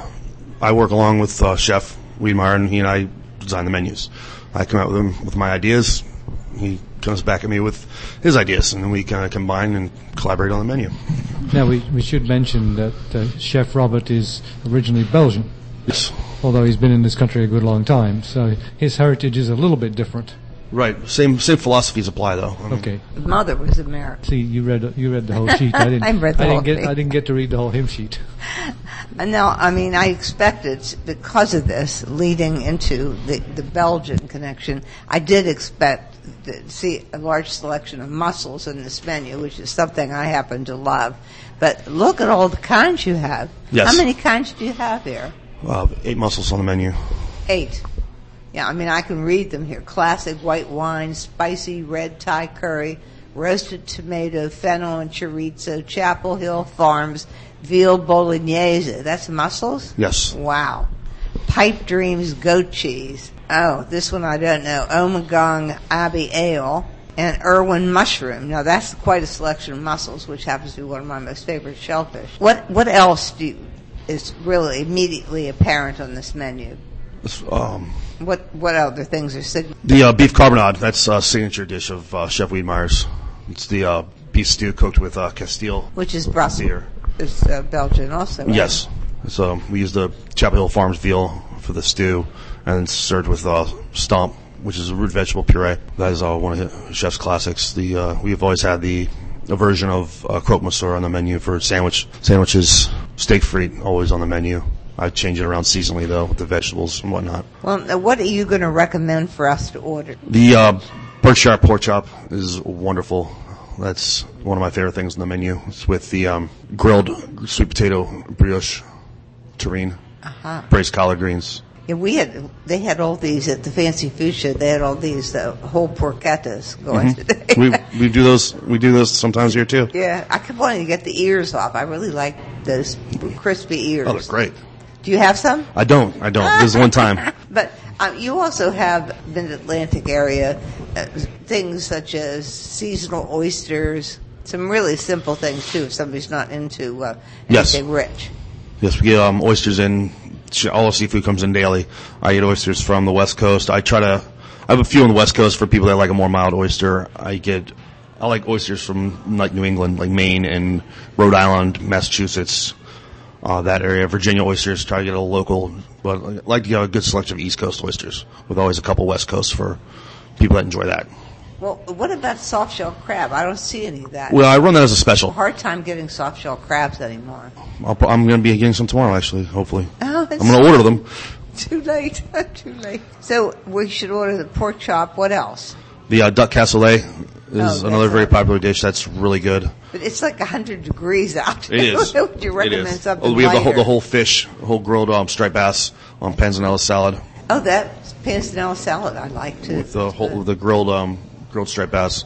[SPEAKER 9] I work along with Chef Wiedmeyer, and he and I design the menus. I come out with my ideas. He comes back at me with his ideas, and then we kind of combine and collaborate on the menu.
[SPEAKER 2] Now, we should mention that Chef Robert is originally Belgian.
[SPEAKER 9] Yes.
[SPEAKER 2] Although he's been in this country a good long time, so his heritage is a little bit different.
[SPEAKER 9] Right. Same philosophies apply, though.
[SPEAKER 2] Okay.
[SPEAKER 1] His mother was American.
[SPEAKER 2] See, you read the whole sheet. I didn't. I didn't get to read the whole hymn sheet.
[SPEAKER 1] No, I mean, I expected, because of this, leading into the Belgian connection, I did expect to see a large selection of mussels in this menu, which is something I happen to love. But look at all the kinds you have.
[SPEAKER 9] Yes.
[SPEAKER 1] How many kinds do you have here?
[SPEAKER 9] 8 mussels on the menu.
[SPEAKER 1] 8. Yeah, I mean, I can read them here. Classic white wine, spicy red Thai curry, roasted tomato, fennel and chorizo, Chapel Hill Farms, veal bolognese. That's mussels?
[SPEAKER 9] Yes.
[SPEAKER 1] Wow. Pipe Dreams goat cheese. Oh, this one I don't know. Omagong Abbey Ale and Irwin mushroom. Now that's quite a selection of mussels, which happens to be one of my most favorite shellfish. What else is really immediately apparent on this menu? What other things are signature?
[SPEAKER 9] The beef carbonade. That's a signature dish of Chef Wiedmeyer's. It's the beef stew cooked with Castile,
[SPEAKER 1] which is Brussels. It's Belgian also. Right?
[SPEAKER 9] Yes. So we use the Chapel Hill Farms veal for the stew, and it's served with stomp, which is a root vegetable puree. That is one of the chef's classics. We've always had a version of croque monsieur on the menu for sandwiches. Steak frite always on the menu. I change it around seasonally though with the vegetables and whatnot. Well,
[SPEAKER 1] what are you going to recommend for us to order?
[SPEAKER 9] The Berkshire pork chop is wonderful. That's one of my favorite things on the menu. It's with the grilled sweet potato brioche terrine, braised collard greens.
[SPEAKER 1] Yeah, they had all these at the Fancy Food Show. They had all these whole porchettas going today.
[SPEAKER 9] we do those. We do those sometimes here too.
[SPEAKER 1] Yeah, I kept wanting to get the ears off. I really like those crispy ears.
[SPEAKER 9] Oh, they're great.
[SPEAKER 1] Do you have some?
[SPEAKER 9] I don't. This is one time.
[SPEAKER 1] But you also have Mid-Atlantic area things such as seasonal oysters. Some really simple things too. If somebody's not into anything rich.
[SPEAKER 9] Yes, we get oysters in. All the seafood comes in daily. I eat oysters from the West Coast. I have a few on the West Coast for people that like a more mild oyster. I like oysters from like New England, like Maine and Rhode Island, Massachusetts, that area. Virginia oysters. Try to get a local, but I like to get a good selection of East Coast oysters with always a couple West Coast for people that enjoy that.
[SPEAKER 1] Well, what about soft-shell crab? I don't see any of that.
[SPEAKER 9] Well, I run that as a special.
[SPEAKER 1] Hard time getting soft-shell crabs anymore.
[SPEAKER 9] I'm going to be getting some tomorrow, actually, hopefully.
[SPEAKER 1] Oh,
[SPEAKER 9] I'm going to order them.
[SPEAKER 1] Too late. Too late. So we should order the pork chop. What else?
[SPEAKER 9] The duck cassoulet is another very popular dish. That's really good.
[SPEAKER 1] But it's like 100 degrees out.
[SPEAKER 9] It is.
[SPEAKER 1] Would you recommend something
[SPEAKER 9] We have
[SPEAKER 1] lighter?
[SPEAKER 9] the whole fish, whole grilled striped bass on panzanella salad.
[SPEAKER 1] Oh, that's panzanella salad I like too.
[SPEAKER 9] With the grilled striped bass.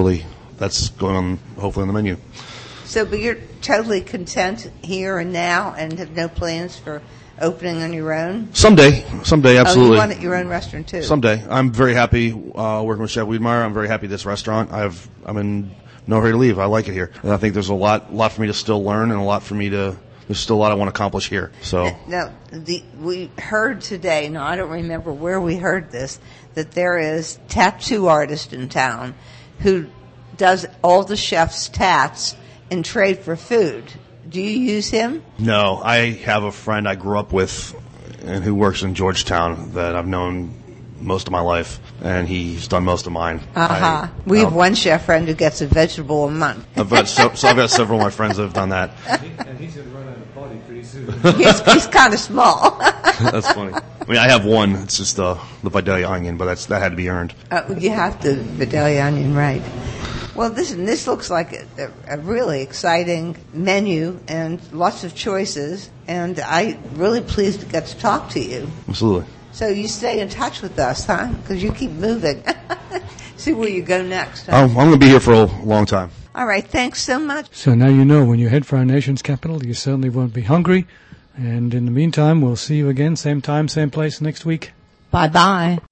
[SPEAKER 9] That's going on hopefully on the menu.
[SPEAKER 1] So, but you're totally content here and now and have no plans for opening on your own? Someday, absolutely. Oh, you want your own restaurant too?
[SPEAKER 9] Someday. I'm very happy working with Chef Wiedmeyer. I'm very happy at this restaurant. I'm in no hurry to leave. I like it here. And I think there's a lot for me to still learn and there's still a lot I want to accomplish here. So
[SPEAKER 1] now, we heard today, now I don't remember where we heard this, that there is a tattoo artist in town who does all the chef's tats in trade for food. Do you use him?
[SPEAKER 9] No, I have a friend I grew up with and who works in Georgetown that I've known most of my life, and he's done most of mine.
[SPEAKER 1] We have one chef friend who gets a vegetable a month.
[SPEAKER 9] I've got several of my friends that have done that.
[SPEAKER 2] And he's going to run out of body pretty soon.
[SPEAKER 1] He's kind of small.
[SPEAKER 9] That's funny. I mean, I have one. It's just the Vidalia onion, but that had to be earned.
[SPEAKER 1] You have the Vidalia onion, right. Well, this looks like a really exciting menu and lots of choices, and I'm really pleased to get to talk to you.
[SPEAKER 9] Absolutely.
[SPEAKER 1] So you stay in touch with us, huh? Because you keep moving. See where you go next. Huh?
[SPEAKER 9] I'm going to be here for a long time.
[SPEAKER 1] All right. Thanks so much.
[SPEAKER 2] So now you know when you head for our nation's capital, you certainly won't be hungry. And in the meantime, we'll see you again, same time, same place next week.
[SPEAKER 1] Bye-bye.